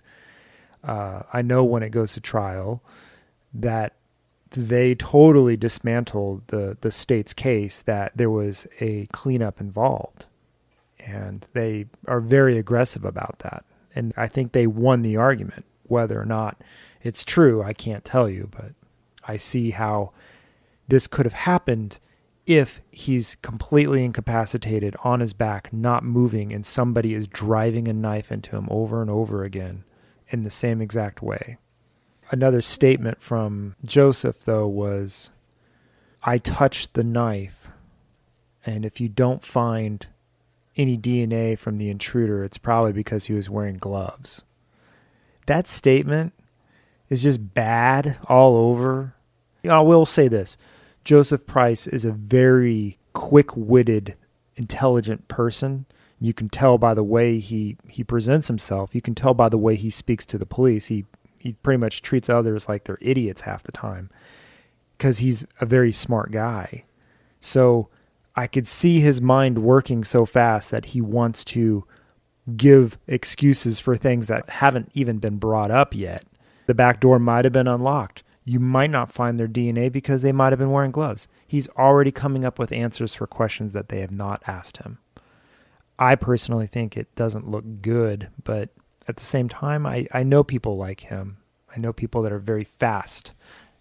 Uh, I know when it goes to trial that they totally dismantled the, the state's case that there was a cleanup involved. And they are very aggressive about that. And I think they won the argument. Whether or not it's true, I can't tell you, but I see how this could have happened if he's completely incapacitated on his back, not moving, and somebody is driving a knife into him over and over again in the same exact way. Another statement from Joseph, though, was, I touched the knife, and if you don't find any D N A from the intruder, it's probably because he was wearing gloves. That statement is just bad all over. I will say this. Joseph Price is a very quick-witted, intelligent person. You can tell by the way he, he presents himself. You can tell by the way he speaks to the police. He he pretty much treats others like they're idiots half the time because he's a very smart guy. So I could see his mind working so fast that he wants to give excuses for things that haven't even been brought up yet. The back door might have been unlocked. You might not find their D N A because they might have been wearing gloves. He's already coming up with answers for questions that they have not asked him. I personally think it doesn't look good, but at the same time, I, I know people like him. I know people that are very fast.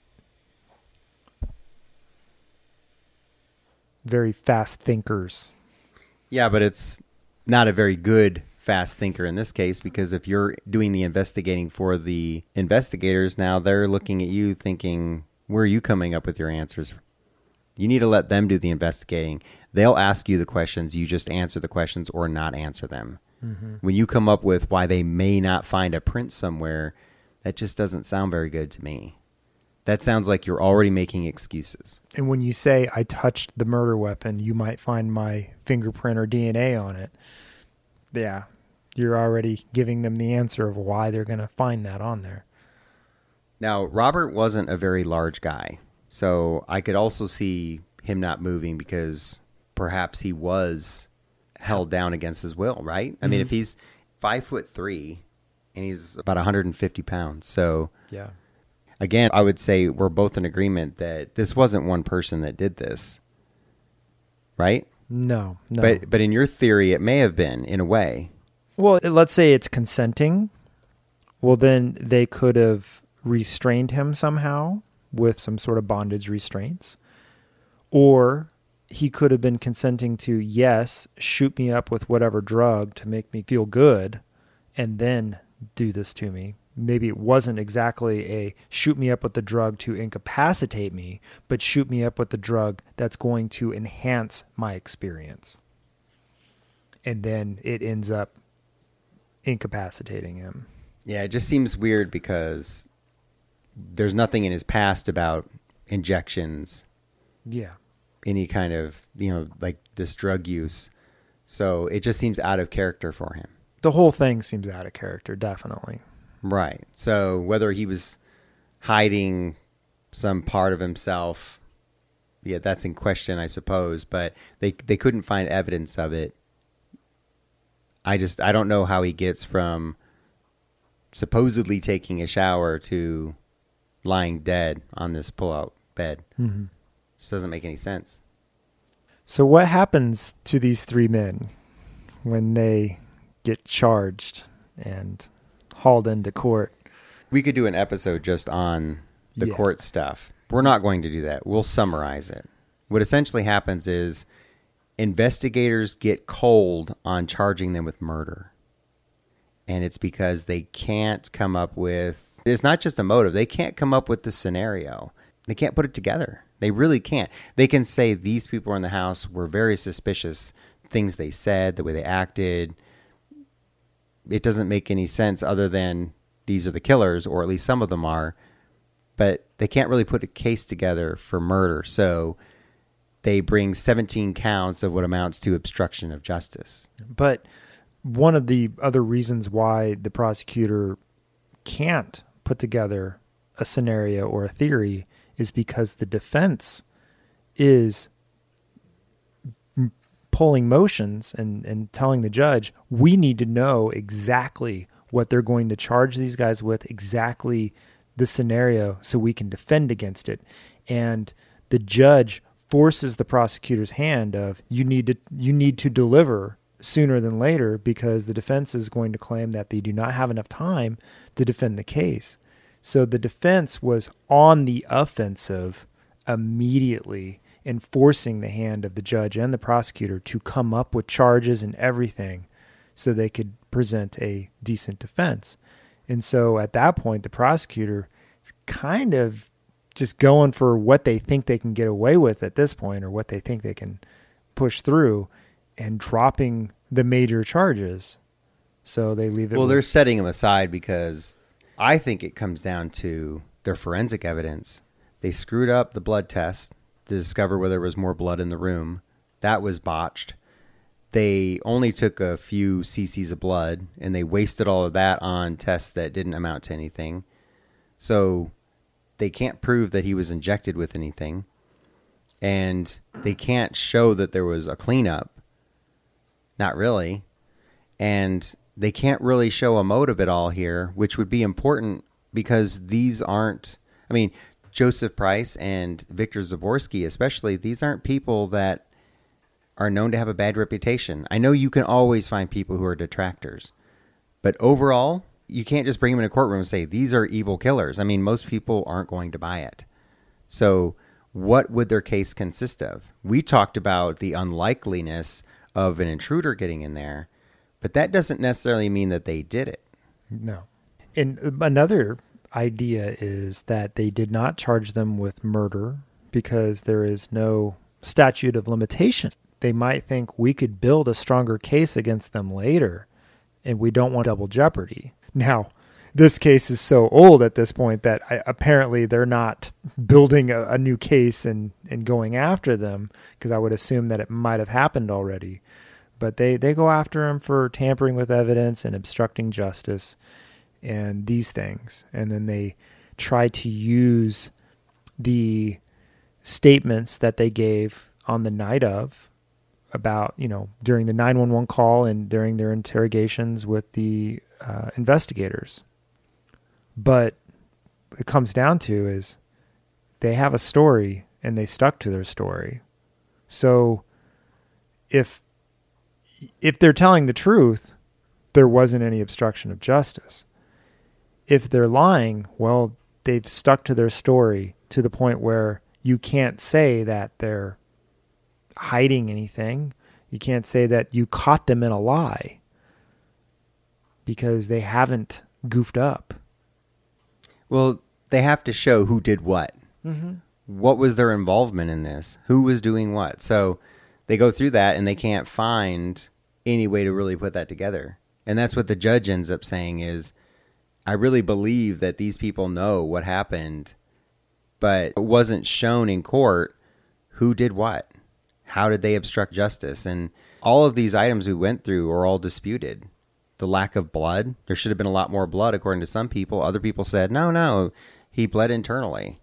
Very fast thinkers. Yeah, but it's not a very good fast thinker in this case, because if you're doing the investigating for the investigators, now they're looking at you thinking, where are you coming up with your answers? You need to let them do the investigating. They'll ask you the questions. You just answer the questions or not answer them. Mm-hmm. When you come up with why they may not find a print somewhere, that just doesn't sound very good to me. That sounds like you're already making excuses. And when you say, I touched the murder weapon, you might find my fingerprint or D N A on it. Yeah, you're already giving them the answer of why they're going to find that on there. Now, Robert wasn't a very large guy, so I could also see him not moving because perhaps he was held down against his will, right? I mm-hmm. mean, if he's five foot three and he's about one hundred fifty pounds, so yeah. Again, I would say we're both in agreement that this wasn't one person that did this, right? No, no. But but in your theory, it may have been in a way. Well, let's say it's consenting. Well, then they could have restrained him somehow with some sort of bondage restraints. Or he could have been consenting to, yes, shoot me up with whatever drug to make me feel good, and then do this to me. Maybe it wasn't exactly a shoot me up with the drug to incapacitate me, but shoot me up with the drug that's going to enhance my experience. And then it ends up incapacitating him. Yeah, it just seems weird because there's nothing in his past about injections. Yeah. Any kind of, you know, like this drug use. So it just seems out of character for him. The whole thing seems out of character, definitely. Right. So whether he was hiding some part of himself, yeah, that's in question, I suppose. But they they couldn't find evidence of it. I just, I don't know how he gets from supposedly taking a shower to lying dead on this pull-out bed. Mm-hmm. Just doesn't make any sense. So what happens to these three men when they get charged and hauled into court? We could do an episode just on the yeah. court stuff. We're not going to do that. We'll summarize it. What essentially happens is investigators get cold on charging them with murder. And it's because they can't come up with, it's not just a motive. They can't come up with the scenario. They can't put it together. They really can't. They can say these people in the house were very suspicious. Things they said, the way they acted. It doesn't make any sense other than these are the killers, or at least some of them are. But they can't really put a case together for murder. So they bring seventeen counts of what amounts to obstruction of justice. But one of the other reasons why the prosecutor can't put together a scenario or a theory is because the defense is pulling motions and, and telling the judge, we need to know exactly what they're going to charge these guys with, exactly the scenario, so we can defend against it. And the judge forces the prosecutor's hand of, you need to you need to deliver sooner than later, because the defense is going to claim that they do not have enough time to defend the case. So the defense was on the offensive immediately, enforcing the hand of the judge and the prosecutor to come up with charges and everything so they could present a decent defense. And so at that point, the prosecutor kind of just going for what they think they can get away with at this point, or what they think they can push through, and dropping the major charges. So they leave it. Well, with, they're setting them aside because I think it comes down to their forensic evidence. They screwed up the blood test to discover whether there was more blood in the room. That was botched. They only took a few cc's of blood, and they wasted all of that on tests that didn't amount to anything. So they can't prove that he was injected with anything. And they can't show that there was a cleanup. Not really. And they can't really show a motive at all here, which would be important because these aren't, I mean, Joseph Price and Victor Zaborsky especially, these aren't people that are known to have a bad reputation. I know you can always find people who are detractors, but overall, you can't just bring them in a courtroom and say, these are evil killers. I mean, most people aren't going to buy it. So what would their case consist of? We talked about the unlikeliness of an intruder getting in there, but that doesn't necessarily mean that they did it. No. And another idea is that they did not charge them with murder because there is no statute of limitations. They might think we could build a stronger case against them later, and we don't want double jeopardy. Now, this case is so old at this point that I, apparently they're not building a, a new case and, and going after them, because I would assume that it might have happened already. But they, they go after them for tampering with evidence and obstructing justice and these things. And then they try to use the statements that they gave on the night of, about, you know, during the nine one one call and during their interrogations with the uh, investigators. But it comes down to is they have a story and they stuck to their story. So if if they're telling the truth, there wasn't any obstruction of justice. If they're lying, well, they've stuck to their story to the point where you can't say that they're hiding anything. You can't say that you caught them in a lie because they haven't goofed up. Well, they have to show who did what. Mm-hmm. What was their involvement in this? Who was doing what? So they go through that and they can't find any way to really put that together. And that's what the judge ends up saying is, I really believe that these people know what happened, but it wasn't shown in court who did what. How did they obstruct justice? And all of these items we went through are all disputed. The lack of blood. There should have been a lot more blood, according to some people. Other people said, no, no, he bled internally.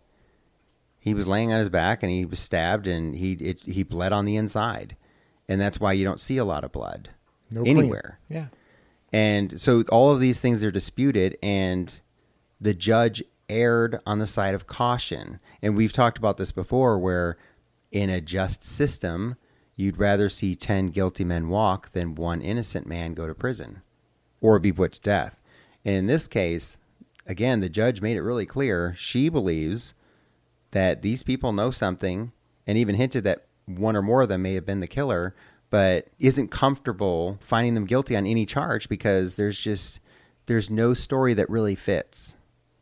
He was laying on his back and he was stabbed and he it, he bled on the inside. And that's why you don't see a lot of blood No anywhere. Clean. Yeah. And so all of these things are disputed, and the judge erred on the side of caution. And we've talked about this before, where in a just system, you'd rather see ten guilty men walk than one innocent man go to prison or be put to death. And in this case, again, the judge made it really clear. She believes that these people know something, and even hinted that one or more of them may have been the killer, but isn't comfortable finding them guilty on any charge because there's just, there's no story that really fits.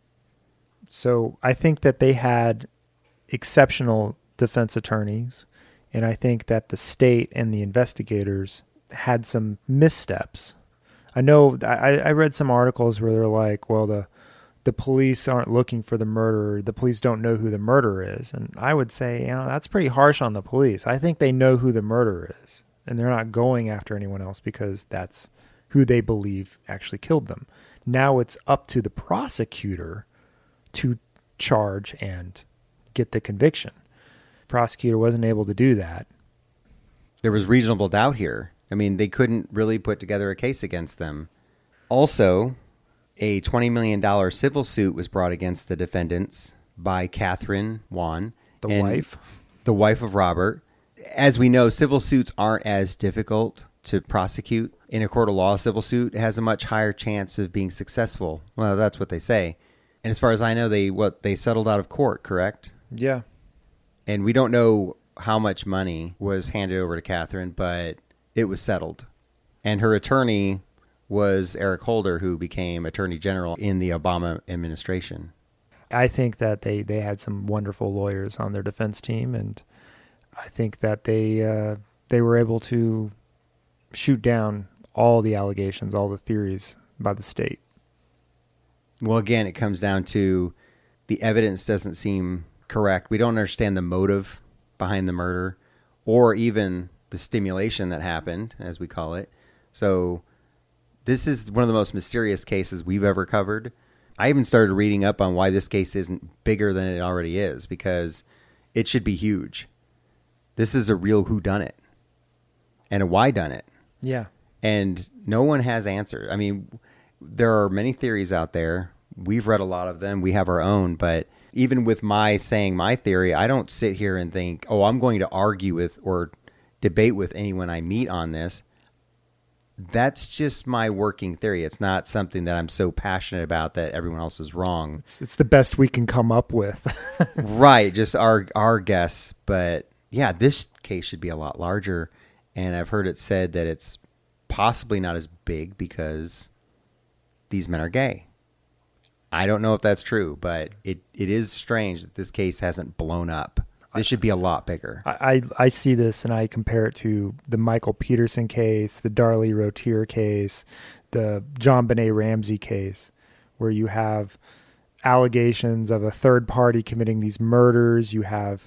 So I think that they had exceptional defense attorneys, and I think that the state and the investigators had some missteps. I know I, I read some articles where they're like, well, the the police aren't looking for the murderer. The police don't know who the murderer is. And I would say, you know, that's pretty harsh on the police. I think they know who the murderer is, and they're not going after anyone else because that's who they believe actually killed them. Now it's up to the prosecutor to charge and get the conviction. Prosecutor wasn't able to do that. There was reasonable doubt here. I mean, they couldn't really put together a case against them. Also, a twenty million dollars civil suit was brought against the defendants by Catherine Wan, The wife. The wife of Robert. As we know, civil suits aren't as difficult to prosecute. In a court of law, a civil suit has a much higher chance of being successful. Well, that's what they say. And as far as I know, they what they settled out of court, correct? Yeah. And we don't know how much money was handed over to Catherine, but it was settled. And her attorney was Eric Holder, who became Attorney General in the Obama administration. I think that they, they had some wonderful lawyers on their defense team, and I think that they uh, they were able to shoot down all the allegations, all the theories by the state. Well, again, it comes down to the evidence doesn't seem correct. We don't understand the motive behind the murder or even the stimulation that happened, as we call it. So this is one of the most mysterious cases we've ever covered. I even started reading up on why this case isn't bigger than it already is, because it should be huge. This is a real whodunit and a whydunit. Yeah. And no one has answers. I mean, there are many theories out there. We've read a lot of them. We have our own. But even with my saying my theory, I don't sit here and think, oh, I'm going to argue with or debate with anyone I meet on this. That's just my working theory. It's not something that I'm so passionate about that everyone else is wrong. It's, it's the best we can come up with. Right. Just our, our guess. But yeah, this case should be a lot larger. And I've heard it said that it's possibly not as big because these men are gay. I don't know if that's true, but it, it is strange that this case hasn't blown up. This should be a lot bigger. I, I, I see this and I compare it to the Michael Peterson case, the Darlie Rotier case, the John Benet Ramsey case, where you have allegations of a third party committing these murders. You have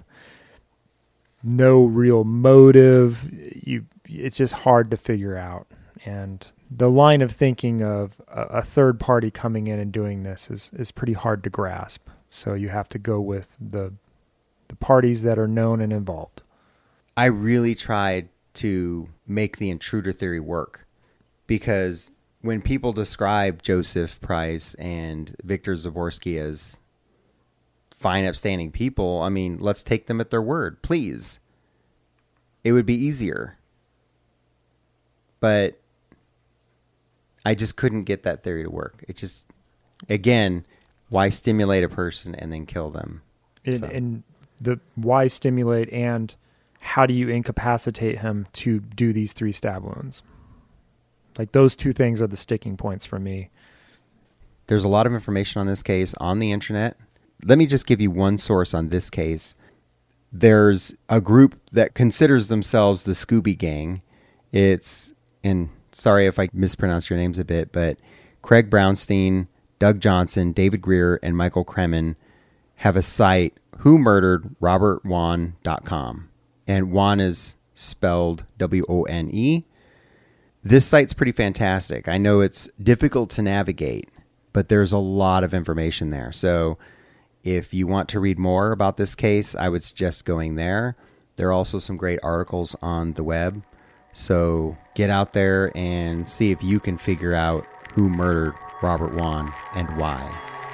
no real motive. You, it's just hard to figure out. And the line of thinking of a, a third party coming in and doing this is, is pretty hard to grasp. So you have to go with the the parties that are known and involved. I really tried to make the intruder theory work, because when people describe Joseph Price and Victor Zavorsky as fine, upstanding people, I mean, let's take them at their word, please. It would be easier. But I just couldn't get that theory to work. It just, again, why stimulate a person and then kill them? And, So. and the why stimulate, and how do you incapacitate him to do these three stab wounds? Like, those two things are the sticking points for me. There's a lot of information on this case on the internet. Let me just give you one source on this case. There's a group that considers themselves the Scooby Gang. It's, and sorry if I mispronounce your names a bit, but Craig Brownstein, Doug Johnson, David Greer, and Michael Kremen have a site, who murdered robert wone dot com. And Wone is spelled W O N E. This site's pretty fantastic. I know it's difficult to navigate, but there's a lot of information there. So if you want to read more about this case, I would suggest going there. There are also some great articles on the web. So get out there and see if you can figure out who murdered Robert Wone and why.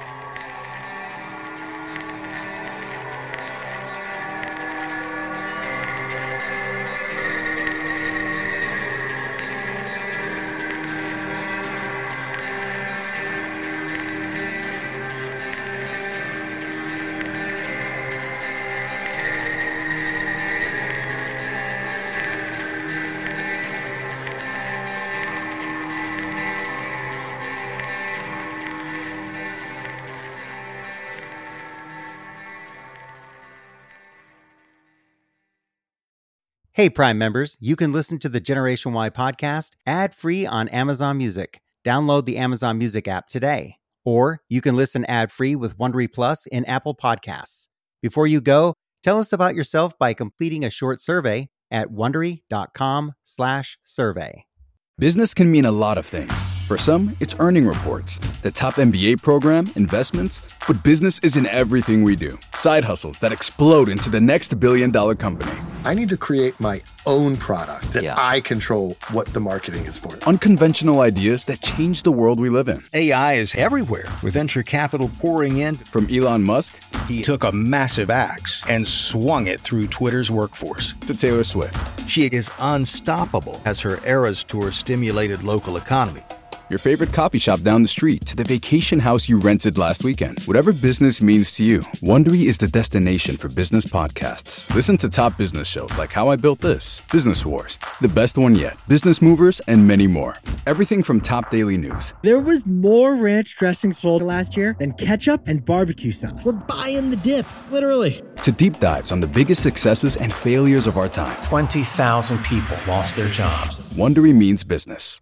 Hey, Prime members, you can listen to the Generation Y podcast ad-free on Amazon Music. Download the Amazon Music app today. Or you can listen ad-free with Wondery Plus in Apple Podcasts. Before you go, tell us about yourself by completing a short survey at Wondery.com slash survey. Business can mean a lot of things. For some, it's earning reports, the top M B A program, investments, but business isn't everything we do. Side hustles that explode into the next billion dollar company. I need to create my own product that Yeah. I control what the marketing is for. Unconventional ideas that change the world we live in. A I is everywhere, with venture capital pouring in. From Elon Musk He took a massive axe and swung it through Twitter's workforce. to Taylor Swift. She is unstoppable as her Eras Tour stimulated local economy. your favorite coffee shop down the street, to the vacation house you rented last weekend. Whatever business means to you, Wondery is the destination for business podcasts. Listen to top business shows like How I Built This, Business Wars, The Best One Yet, Business Movers, and many more. Everything from top daily news. There was more ranch dressing sold last year than ketchup and barbecue sauce. We're buying the dip, literally. To deep dives on the biggest successes and failures of our time. twenty thousand people lost their jobs. Wondery means business.